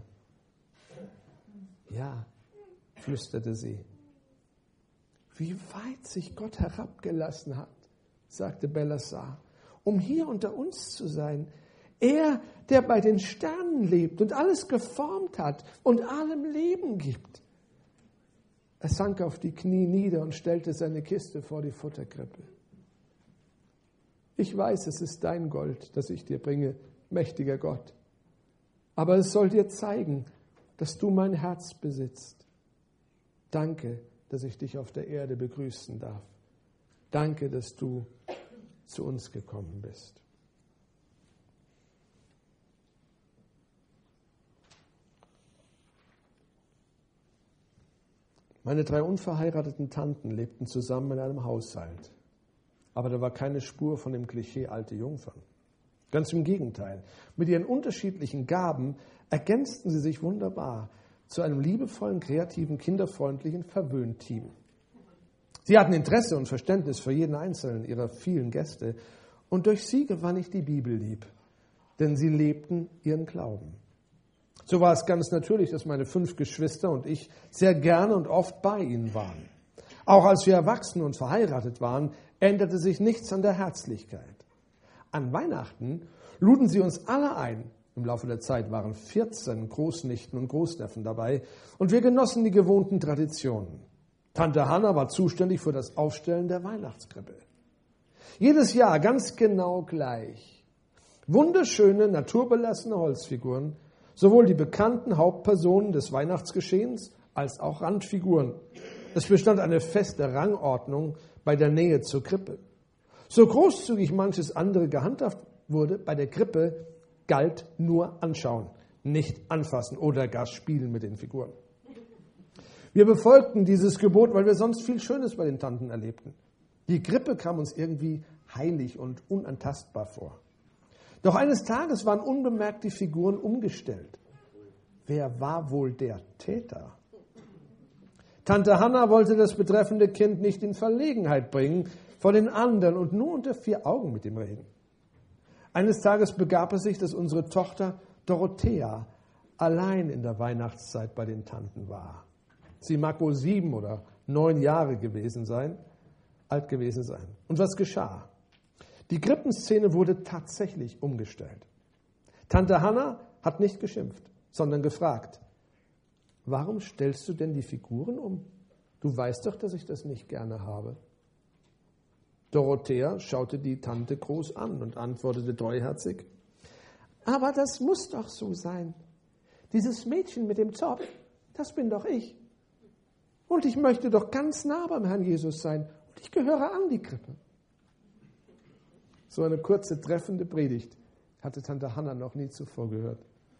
Speaker 1: Ja, flüsterte sie. Wie weit sich Gott herabgelassen hat, sagte Belasar, um hier unter uns zu sein. Er, der bei den Sternen lebt und alles geformt hat und allem Leben gibt. Er sank auf die Knie nieder und stellte seine Kiste vor die Futterkrippe. Ich weiß, es ist dein Gold, das ich dir bringe, mächtiger Gott. Aber es soll dir zeigen, dass du mein Herz besitzt. Danke, dass ich dich auf der Erde begrüßen darf. Danke, dass du zu uns gekommen bist. Meine drei unverheirateten Tanten lebten zusammen in einem Haushalt. Aber da war keine Spur von dem Klischee alte Jungfern. Ganz im Gegenteil. Mit ihren unterschiedlichen Gaben ergänzten sie sich wunderbar zu einem liebevollen, kreativen, kinderfreundlichen Verwöhnteam. Sie hatten Interesse und Verständnis für jeden einzelnen ihrer vielen Gäste. Und durch sie gewann ich die Bibel lieb, denn sie lebten ihren Glauben. So war es ganz natürlich, dass meine fünf Geschwister und ich sehr gerne und oft bei ihnen waren. Auch als wir erwachsen und verheiratet waren, änderte sich nichts an der Herzlichkeit. An Weihnachten luden sie uns alle ein. Im Laufe der Zeit waren vierzehn Großnichten und Großneffen dabei und wir genossen die gewohnten Traditionen. Tante Hanna war zuständig für das Aufstellen der Weihnachtskrippe. Jedes Jahr ganz genau gleich. Wunderschöne, naturbelassene Holzfiguren, sowohl die bekannten Hauptpersonen des Weihnachtsgeschehens als auch Randfiguren. Es bestand eine feste Rangordnung bei der Nähe zur Krippe. So großzügig manches andere gehandhabt wurde, bei der Krippe galt nur anschauen, nicht anfassen oder gar spielen mit den Figuren. Wir befolgten dieses Gebot, weil wir sonst viel Schönes bei den Tanten erlebten. Die Krippe kam uns irgendwie heilig und unantastbar vor. Doch eines Tages waren unbemerkt die Figuren umgestellt. Wer war wohl der Täter? Tante Hanna wollte das betreffende Kind nicht in Verlegenheit bringen vor den anderen und nur unter vier Augen mit ihm reden. Eines Tages begab es sich, dass unsere Tochter Dorothea allein in der Weihnachtszeit bei den Tanten war. Sie mag wohl sieben oder neun Jahre gewesen sein, alt gewesen sein. Und was geschah? Die Krippenszene wurde tatsächlich umgestellt. Tante Hanna hat nicht geschimpft, sondern gefragt: Warum stellst du denn die Figuren um? Du weißt doch, dass ich das nicht gerne habe. Dorothea schaute die Tante groß an und antwortete treuherzig: Aber das muss doch so sein. Dieses Mädchen mit dem Zopf, das bin doch ich. Und ich möchte doch ganz nah beim Herrn Jesus sein. Und ich gehöre an die Krippe. So eine kurze, treffende Predigt hatte Tante Hanna noch nie zuvor gehört.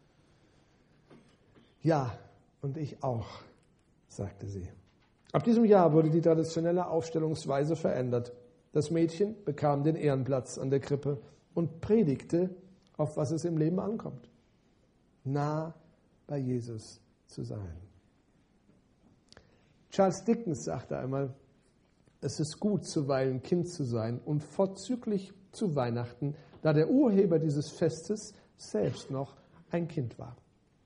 Speaker 1: Ja, und ich auch, sagte sie. Ab diesem Jahr wurde die traditionelle Aufstellungsweise verändert. Das Mädchen bekam den Ehrenplatz an der Krippe und predigte, auf was es im Leben ankommt: nah bei Jesus zu sein. Charles Dickens sagte einmal: Es ist gut, zuweilen Kind zu sein und vorzüglich zu Weihnachten, da der Urheber dieses Festes selbst noch ein Kind war.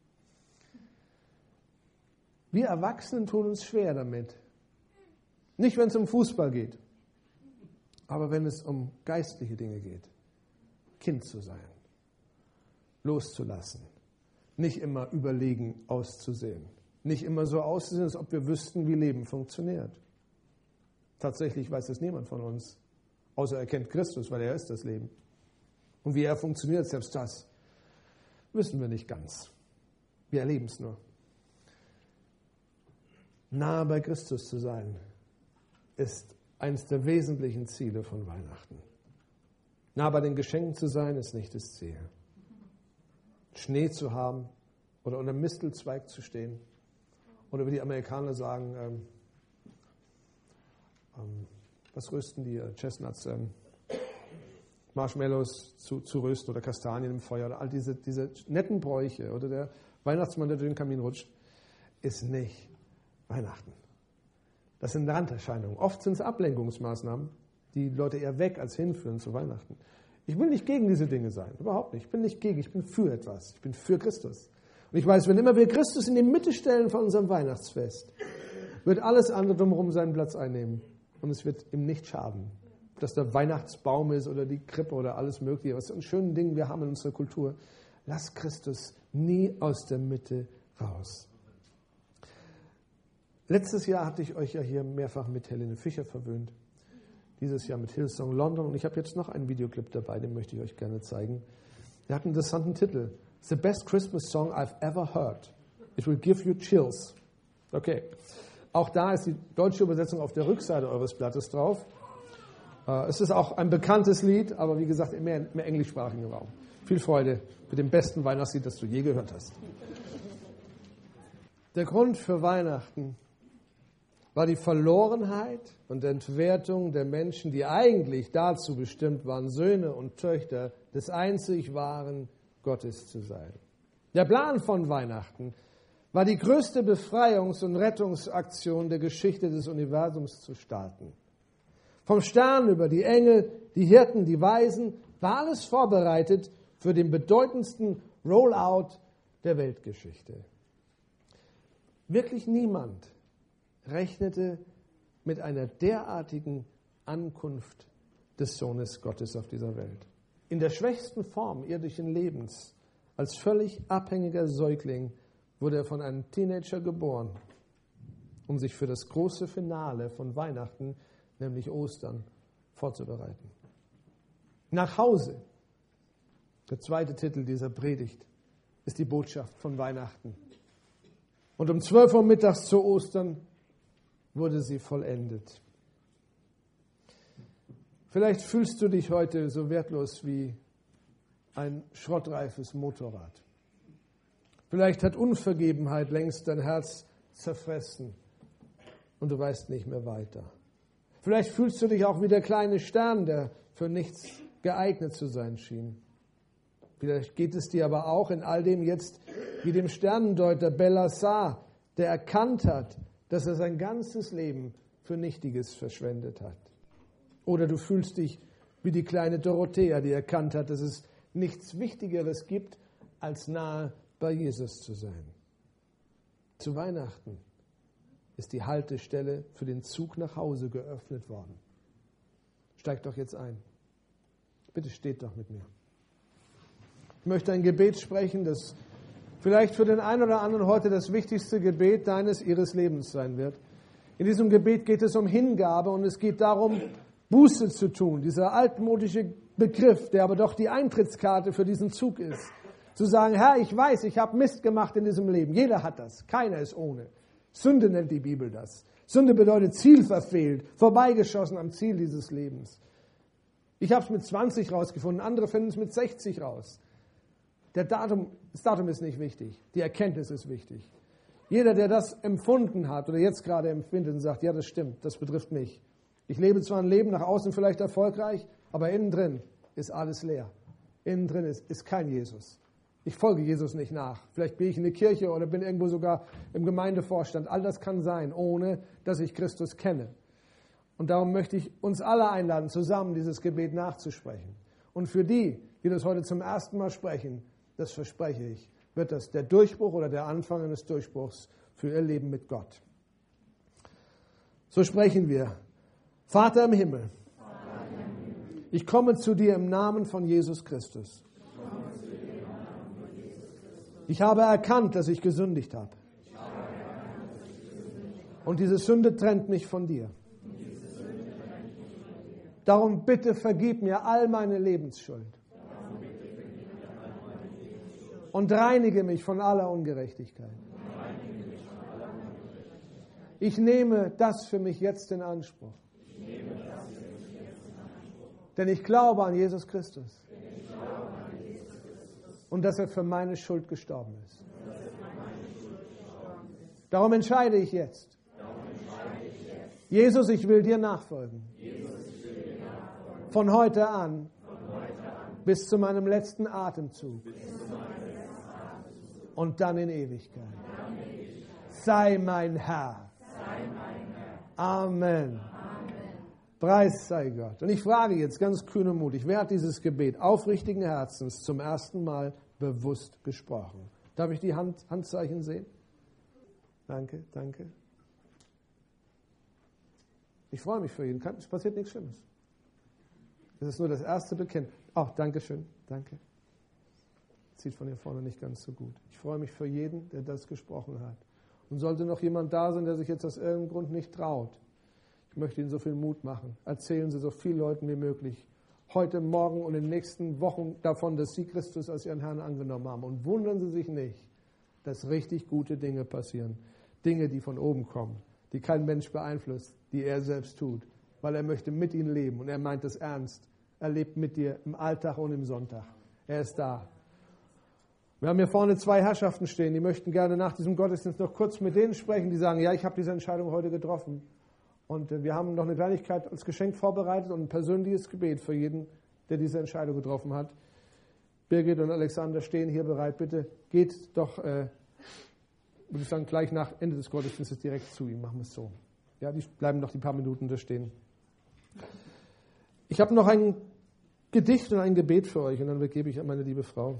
Speaker 1: Wir Erwachsenen tun uns schwer damit. Nicht, wenn es um Fußball geht, aber wenn es um geistliche Dinge geht. Kind zu sein, loszulassen, nicht immer überlegen auszusehen, nicht immer so auszusehen, als ob wir wüssten, wie Leben funktioniert. Tatsächlich weiß es niemand von uns, außer er kennt Christus, weil er ist das Leben. Und wie er funktioniert, selbst das wissen wir nicht ganz. Wir erleben es nur. Nahe bei Christus zu sein, ist eines der wesentlichen Ziele von Weihnachten. Nah bei den Geschenken zu sein, ist nicht das Ziel. Schnee zu haben oder unter einem Mistelzweig zu stehen oder wie die Amerikaner sagen, ähm, ähm, was rösten die? Äh, Chestnuts, ähm, Marshmallows zu, zu rösten oder Kastanien im Feuer oder all diese, diese netten Bräuche oder der Weihnachtsmann, der durch den Kamin rutscht, ist nicht Weihnachten. Das sind Randerscheinungen. Oft sind es Ablenkungsmaßnahmen, die Leute eher weg als hinführen zu Weihnachten. Ich will nicht gegen diese Dinge sein, überhaupt nicht. Ich bin nicht gegen, ich bin für etwas. Ich bin für Christus. Und ich weiß, wenn immer wir Christus in die Mitte stellen von unserem Weihnachtsfest, wird alles andere drumherum seinen Platz einnehmen. Und es wird ihm nicht schaden. Ob das der Weihnachtsbaum ist oder die Krippe oder alles Mögliche, was für ein schönen Dingen wir haben in unserer Kultur. Lass Christus nie aus der Mitte raus. Letztes Jahr hatte ich euch ja hier mehrfach mit Helene Fischer verwöhnt. Dieses Jahr mit Hillsong London. Und ich habe jetzt noch einen Videoclip dabei, den möchte ich euch gerne zeigen. Der hat einen interessanten Titel. The best Christmas song I've ever heard. It will give you chills. Okay. Auch da ist die deutsche Übersetzung auf der Rückseite eures Blattes drauf. Es ist auch ein bekanntes Lied, aber wie gesagt, im mehr, mehr englischsprachigen Raum. Viel Freude mit dem besten Weihnachtslied, das du je gehört hast. Der Grund für Weihnachten war die Verlorenheit und Entwertung der Menschen, die eigentlich dazu bestimmt waren, Söhne und Töchter des einzig wahren Gottes zu sein. Der Plan von Weihnachten war die größte Befreiungs- und Rettungsaktion der Geschichte des Universums zu starten. Vom Stern über die Engel, die Hirten, die Weisen, war alles vorbereitet für den bedeutendsten Rollout der Weltgeschichte. Wirklich niemand rechnete mit einer derartigen Ankunft des Sohnes Gottes auf dieser Welt. In der schwächsten Form irdischen Lebens, als völlig abhängiger Säugling, wurde er von einem Teenager geboren, um sich für das große Finale von Weihnachten, nämlich Ostern, vorzubereiten. Nach Hause, der zweite Titel dieser Predigt, ist die Botschaft von Weihnachten. Und um zwölf Uhr mittags zu Ostern wurde sie vollendet. Vielleicht fühlst du dich heute so wertlos wie ein schrottreifes Motorrad. Vielleicht hat Unvergebenheit längst dein Herz zerfressen und du weißt nicht mehr weiter. Vielleicht fühlst du dich auch wie der kleine Stern, der für nichts geeignet zu sein schien. Vielleicht geht es dir aber auch in all dem jetzt wie dem Sternendeuter Bellassar, der erkannt hat, dass er sein ganzes Leben für Nichtiges verschwendet hat. Oder du fühlst dich wie die kleine Dorothea, die erkannt hat, dass es nichts Wichtigeres gibt, als nahe bei Jesus zu sein. Zu Weihnachten ist die Haltestelle für den Zug nach Hause geöffnet worden. Steig doch jetzt ein. Bitte steht doch mit mir. Ich möchte ein Gebet sprechen, das vielleicht für den einen oder anderen heute das wichtigste Gebet deines, ihres Lebens sein wird. In diesem Gebet geht es um Hingabe und es geht darum, Buße zu tun. Dieser altmodische Begriff, der aber doch die Eintrittskarte für diesen Zug ist. Zu sagen, Herr, ich weiß, ich habe Mist gemacht in diesem Leben. Jeder hat das. Keiner ist ohne. Sünde nennt die Bibel das. Sünde bedeutet Ziel verfehlt, vorbeigeschossen am Ziel dieses Lebens. Ich habe es mit zwanzig rausgefunden, andere finden es mit sechzig raus. Der Datum, das Datum ist nicht wichtig, die Erkenntnis ist wichtig. Jeder, der das empfunden hat oder jetzt gerade empfindet und sagt, ja, das stimmt, das betrifft mich. Ich lebe zwar ein Leben nach außen vielleicht erfolgreich, aber innen drin ist alles leer. Innen drin ist, ist kein Jesus. Ich folge Jesus nicht nach. Vielleicht bin ich in der Kirche oder bin irgendwo sogar im Gemeindevorstand. All das kann sein, ohne dass ich Christus kenne. Und darum möchte ich uns alle einladen, zusammen dieses Gebet nachzusprechen. Und für die, die das heute zum ersten Mal sprechen, das verspreche ich, wird das der Durchbruch oder der Anfang eines Durchbruchs für ihr Leben mit Gott. So sprechen wir. Vater im Himmel, ich komme zu dir im Namen von Jesus Christus. Ich habe erkannt, dass ich gesündigt habe. Und diese Sünde trennt mich von dir. Darum bitte vergib mir all meine Lebensschuld. Und reinige mich von aller Ungerechtigkeit. Ich nehme das für mich jetzt in Anspruch. Denn ich glaube an Jesus Christus. Und dass er für meine Schuld gestorben ist. Darum entscheide ich jetzt. Jesus, ich will dir nachfolgen. Von heute an bis zu meinem letzten Atemzug. Und dann in Ewigkeit. Sei mein Herr. Amen. Preis sei Gott. Und ich frage jetzt ganz kühn und mutig, wer hat dieses Gebet aufrichtigen Herzens zum ersten Mal bewusst gesprochen? Darf ich die Hand, Handzeichen sehen? Danke, danke. Ich freue mich für jeden. Es passiert nichts Schlimmes. Das ist nur das erste Bekenntnis. Ach, danke schön, danke. Sieht von hier vorne nicht ganz so gut. Ich freue mich für jeden, der das gesprochen hat. Und sollte noch jemand da sein, der sich jetzt aus irgendeinem Grund nicht traut, ich möchte Ihnen so viel Mut machen. Erzählen Sie so vielen Leuten wie möglich heute, morgen und in den nächsten Wochen davon, dass Sie Christus als Ihren Herrn angenommen haben. Und wundern Sie sich nicht, dass richtig gute Dinge passieren. Dinge, die von oben kommen, die kein Mensch beeinflusst, die er selbst tut. Weil er möchte mit Ihnen leben und er meint es ernst. Er lebt mit dir im Alltag und im Sonntag. Er ist da. Wir haben hier vorne zwei Herrschaften stehen, die möchten gerne nach diesem Gottesdienst noch kurz mit denen sprechen, die sagen, ja, ich habe diese Entscheidung heute getroffen. Und wir haben noch eine Kleinigkeit als Geschenk vorbereitet und ein persönliches Gebet für jeden, der diese Entscheidung getroffen hat. Birgit und Alexander stehen hier bereit. Bitte geht doch äh, würde ich sagen, gleich nach Ende des Gottesdienstes direkt zu ihm. Machen wir es so. Ja, die bleiben noch die paar Minuten da stehen. Ich habe noch ein Gedicht und ein Gebet für euch und dann übergebe ich an meine liebe Frau.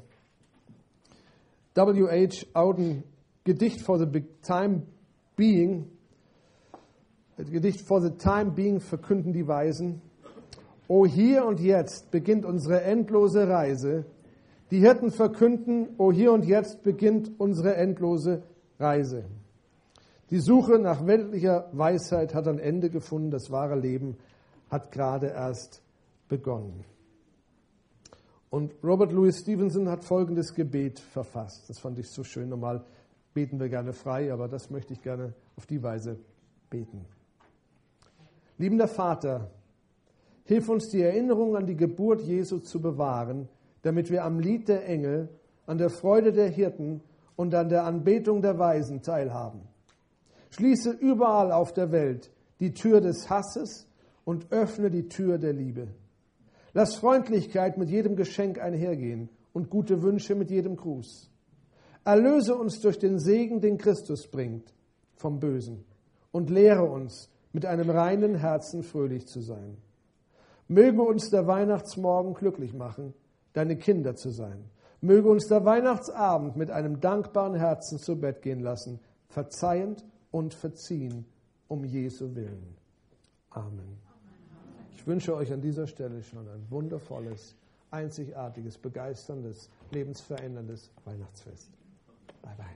Speaker 1: W H Auden, Gedicht for the time being. Gedicht for the time being verkünden die Weisen. O hier und jetzt beginnt unsere endlose Reise. Die Hirten verkünden, o hier und jetzt beginnt unsere endlose Reise. Die Suche nach weltlicher Weisheit hat ein Ende gefunden. Das wahre Leben hat gerade erst begonnen. Und Robert Louis Stevenson hat folgendes Gebet verfasst. Das fand ich so schön. Normal beten wir gerne frei, aber das möchte ich gerne auf die Weise beten. Liebender Vater, hilf uns, die Erinnerung an die Geburt Jesu zu bewahren, damit wir am Lied der Engel, an der Freude der Hirten und an der Anbetung der Weisen teilhaben. Schließe überall auf der Welt die Tür des Hasses und öffne die Tür der Liebe. Lass Freundlichkeit mit jedem Geschenk einhergehen und gute Wünsche mit jedem Gruß. Erlöse uns durch den Segen, den Christus bringt, vom Bösen und lehre uns, mit einem reinen Herzen fröhlich zu sein. Möge uns der Weihnachtsmorgen glücklich machen, deine Kinder zu sein. Möge uns der Weihnachtsabend mit einem dankbaren Herzen zu Bett gehen lassen, verzeihend und verziehen, um Jesu Willen. Amen. Ich wünsche euch an dieser Stelle schon ein wundervolles, einzigartiges, begeisterndes, lebensveränderndes Weihnachtsfest. Bye bye.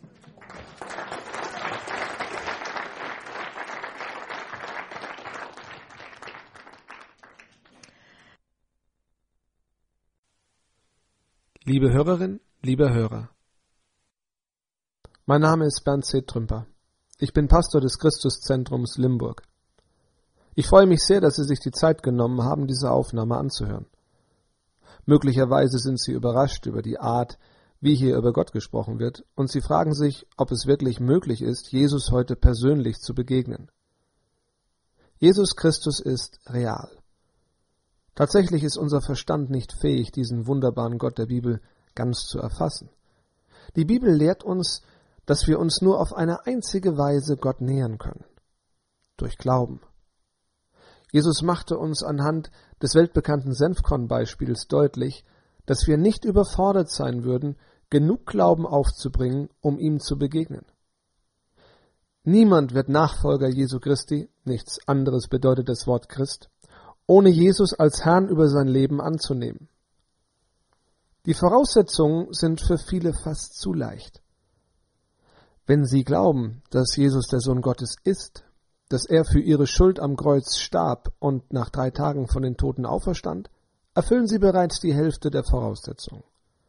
Speaker 2: Liebe Hörerin, lieber Hörer, mein Name ist Bernd C. Trümper. Ich bin Pastor des Christuszentrums Limburg. Ich freue mich sehr, dass Sie sich die Zeit genommen haben, diese Aufnahme anzuhören. Möglicherweise sind Sie überrascht über die Art, wie hier über Gott gesprochen wird, und Sie fragen sich, ob es wirklich möglich ist, Jesus heute persönlich zu begegnen. Jesus Christus ist real. Tatsächlich ist unser Verstand nicht fähig, diesen wunderbaren Gott der Bibel ganz zu erfassen. Die Bibel lehrt uns, dass wir uns nur auf eine einzige Weise Gott nähern können: durch Glauben. Jesus machte uns anhand des weltbekannten Senfkorn-Beispiels deutlich, dass wir nicht überfordert sein würden, genug Glauben aufzubringen, um ihm zu begegnen. Niemand wird Nachfolger Jesu Christi, nichts anderes bedeutet das Wort Christ, ohne Jesus als Herrn über sein Leben anzunehmen. Die Voraussetzungen sind für viele fast zu leicht. Wenn sie glauben, dass Jesus der Sohn Gottes ist, dass er für ihre Schuld am Kreuz starb und nach drei Tagen von den Toten auferstand, erfüllen sie bereits die Hälfte der Voraussetzungen.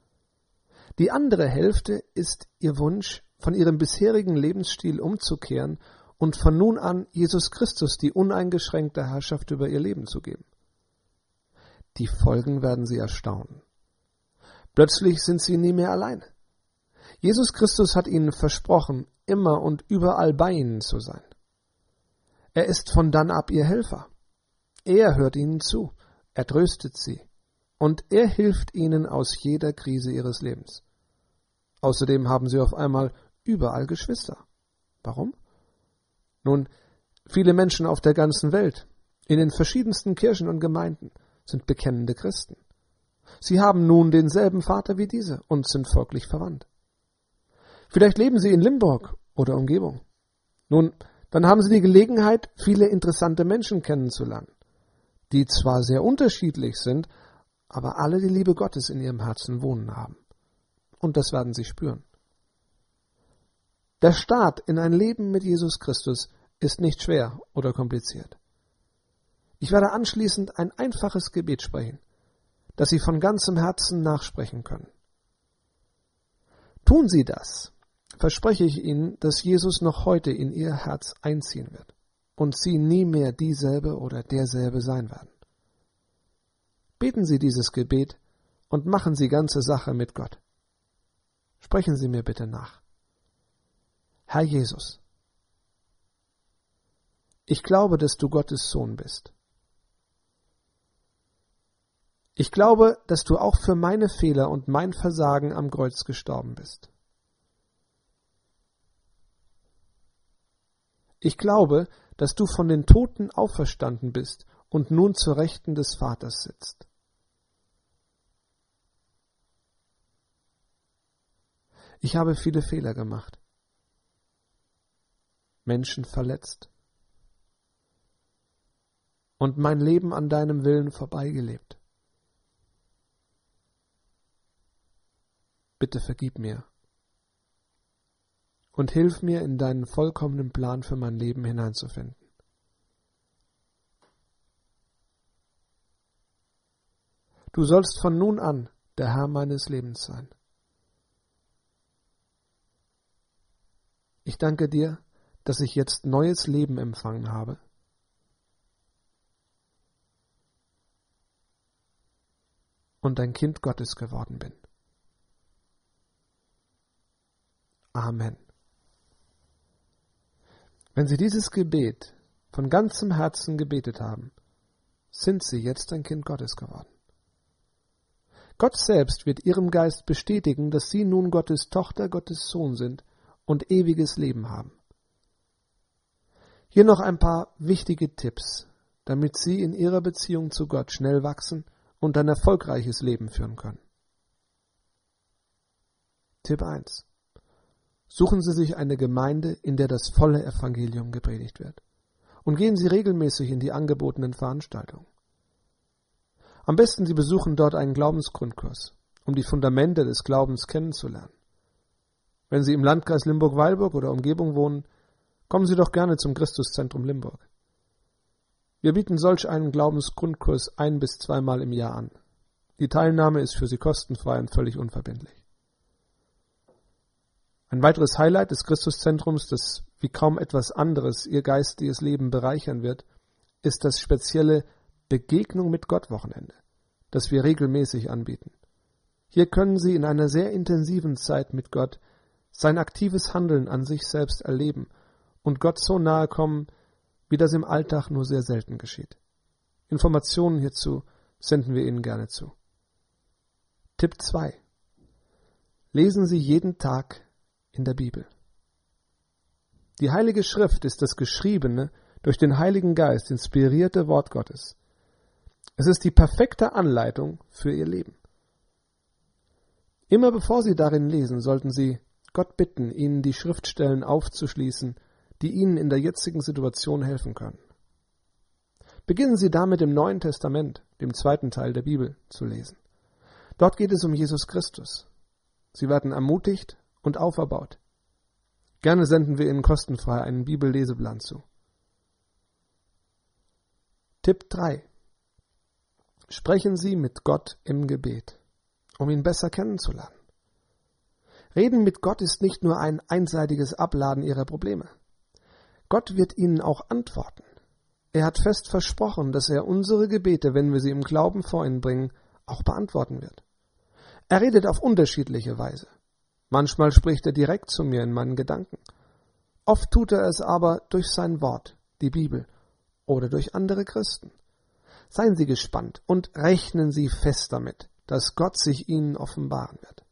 Speaker 2: Die andere Hälfte ist ihr Wunsch, von ihrem bisherigen Lebensstil umzukehren und von nun an Jesus Christus die uneingeschränkte Herrschaft über ihr Leben zu geben. Die Folgen werden sie erstaunen. Plötzlich sind sie nie mehr allein. Jesus Christus hat ihnen versprochen, immer und überall bei ihnen zu sein. Er ist von dann ab ihr Helfer. Er hört ihnen zu, er tröstet sie und er hilft ihnen aus jeder Krise ihres Lebens. Außerdem haben sie auf einmal überall Geschwister. Warum? Nun, viele Menschen auf der ganzen Welt, in den verschiedensten Kirchen und Gemeinden, sind bekennende Christen. Sie haben nun denselben Vater wie diese und sind folglich verwandt. Vielleicht leben sie in Limburg oder Umgebung. Nun, dann haben sie die Gelegenheit, viele interessante Menschen kennenzulernen, die zwar sehr unterschiedlich sind, aber alle die Liebe Gottes in ihrem Herzen wohnen haben. Und das werden sie spüren. Der Start in ein Leben mit Jesus Christus ist nicht schwer oder kompliziert. Ich werde anschließend ein einfaches Gebet sprechen, das Sie von ganzem Herzen nachsprechen können. Tun Sie das, verspreche ich Ihnen, dass Jesus noch heute in Ihr Herz einziehen wird und Sie nie mehr dieselbe oder derselbe sein werden. Beten Sie dieses Gebet und machen Sie ganze Sache mit Gott. Sprechen Sie mir bitte nach. Herr Jesus, ich glaube, dass du Gottes Sohn bist. Ich glaube, dass du auch für meine Fehler und mein Versagen am Kreuz gestorben bist. Ich glaube, dass du von den Toten auferstanden bist und nun zur Rechten des Vaters sitzt. Ich habe viele Fehler gemacht, Menschen verletzt und mein Leben an deinem Willen vorbeigelebt. Bitte vergib mir und hilf mir, in deinen vollkommenen Plan für mein Leben hineinzufinden. Du sollst von nun an der Herr meines Lebens sein. Ich danke dir, dass ich jetzt neues Leben empfangen habe. Und ein Kind Gottes geworden bin. Amen. Wenn Sie dieses Gebet von ganzem Herzen gebetet haben, sind Sie jetzt ein Kind Gottes geworden. Gott selbst wird Ihrem Geist bestätigen, dass Sie nun Gottes Tochter, Gottes Sohn sind und ewiges Leben haben. Hier noch ein paar wichtige Tipps, damit Sie in Ihrer Beziehung zu Gott schnell wachsen und ein erfolgreiches Leben führen können. Tipp eins. Suchen Sie sich eine Gemeinde, in der das volle Evangelium gepredigt wird. Und gehen Sie regelmäßig in die angebotenen Veranstaltungen. Am besten Sie besuchen dort einen Glaubensgrundkurs, um die Fundamente des Glaubens kennenzulernen. Wenn Sie im Landkreis Limburg-Weilburg oder Umgebung wohnen, kommen Sie doch gerne zum Christuszentrum Limburg. Wir bieten solch einen Glaubensgrundkurs ein- bis zweimal im Jahr an. Die Teilnahme ist für Sie kostenfrei und völlig unverbindlich. Ein weiteres Highlight des Christuszentrums, das wie kaum etwas anderes Ihr geistiges Leben bereichern wird, ist das spezielle Begegnung mit Gott Wochenende, das wir regelmäßig anbieten. Hier können Sie in einer sehr intensiven Zeit mit Gott sein aktives Handeln an sich selbst erleben und Gott so nahe kommen, wie das im Alltag nur sehr selten geschieht. Informationen hierzu senden wir Ihnen gerne zu. Tipp zwei. Lesen Sie jeden Tag in der Bibel. Die Heilige Schrift ist das geschriebene, durch den Heiligen Geist inspirierte Wort Gottes. Es ist die perfekte Anleitung für Ihr Leben. Immer bevor Sie darin lesen, sollten Sie Gott bitten, Ihnen die Schriftstellen aufzuschließen, die Ihnen in der jetzigen Situation helfen können. Beginnen Sie damit im Neuen Testament, dem zweiten Teil der Bibel, zu lesen. Dort geht es um Jesus Christus. Sie werden ermutigt und auferbaut. Gerne senden wir Ihnen kostenfrei einen Bibelleseplan zu. Tipp drei. Sprechen Sie mit Gott im Gebet, um ihn besser kennenzulernen. Reden mit Gott ist nicht nur ein einseitiges Abladen Ihrer Probleme. Gott wird Ihnen auch antworten. Er hat fest versprochen, dass er unsere Gebete, wenn wir sie im Glauben vor ihn bringen, auch beantworten wird. Er redet auf unterschiedliche Weise. Manchmal spricht er direkt zu mir in meinen Gedanken. Oft tut er es aber durch sein Wort, die Bibel, oder durch andere Christen. Seien Sie gespannt und rechnen Sie fest damit, dass Gott sich Ihnen offenbaren wird.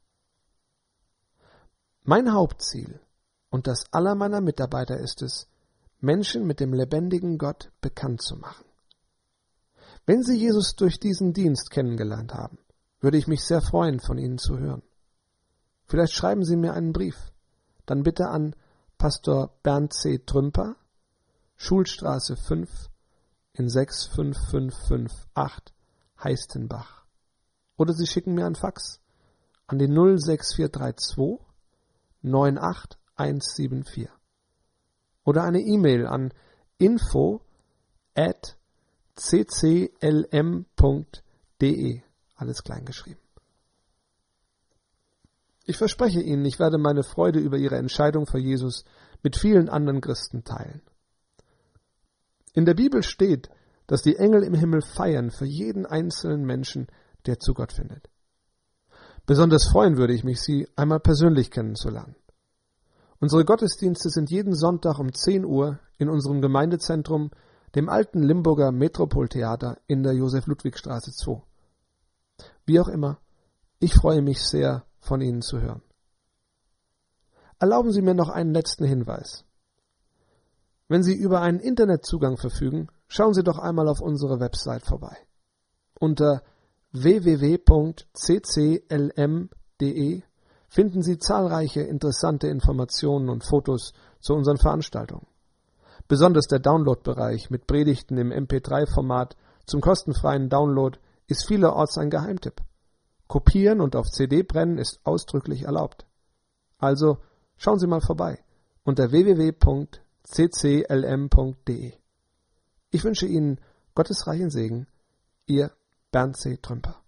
Speaker 2: Mein Hauptziel und das aller meiner Mitarbeiter ist es, Menschen mit dem lebendigen Gott bekannt zu machen. Wenn Sie Jesus durch diesen Dienst kennengelernt haben, würde ich mich sehr freuen, von Ihnen zu hören. Vielleicht schreiben Sie mir einen Brief, dann bitte an Pastor Bernd C. Trümper, Schulstraße fünf in sechs fünf fünf fünf acht, Heistenbach. Oder Sie schicken mir ein Fax an die null sechs vier drei zwei neun acht eins sieben vier. Oder eine E-Mail an info at c c l m punkt d e, alles klein geschrieben. Ich verspreche Ihnen, ich werde meine Freude über Ihre Entscheidung für Jesus mit vielen anderen Christen teilen. In der Bibel steht, dass die Engel im Himmel feiern für jeden einzelnen Menschen, der zu Gott findet. Besonders freuen würde ich mich, Sie einmal persönlich kennenzulernen. Unsere Gottesdienste sind jeden Sonntag um zehn Uhr in unserem Gemeindezentrum, dem alten Limburger Metropoltheater in der Josef-Ludwig-Straße zwei. Wie auch immer, ich freue mich sehr, von Ihnen zu hören. Erlauben Sie mir noch einen letzten Hinweis. Wenn Sie über einen Internetzugang verfügen, schauen Sie doch einmal auf unsere Website vorbei. Unter w w w punkt c c l m punkt d e finden Sie zahlreiche interessante Informationen und Fotos zu unseren Veranstaltungen. Besonders der Download-Bereich mit Predigten im M P drei Format zum kostenfreien Download ist vielerorts ein Geheimtipp. Kopieren und auf C D brennen ist ausdrücklich erlaubt. Also schauen Sie mal vorbei unter w w w punkt c c l m punkt d e. Ich wünsche Ihnen Gottes reichen Segen, Ihr Bernd C. Trümper.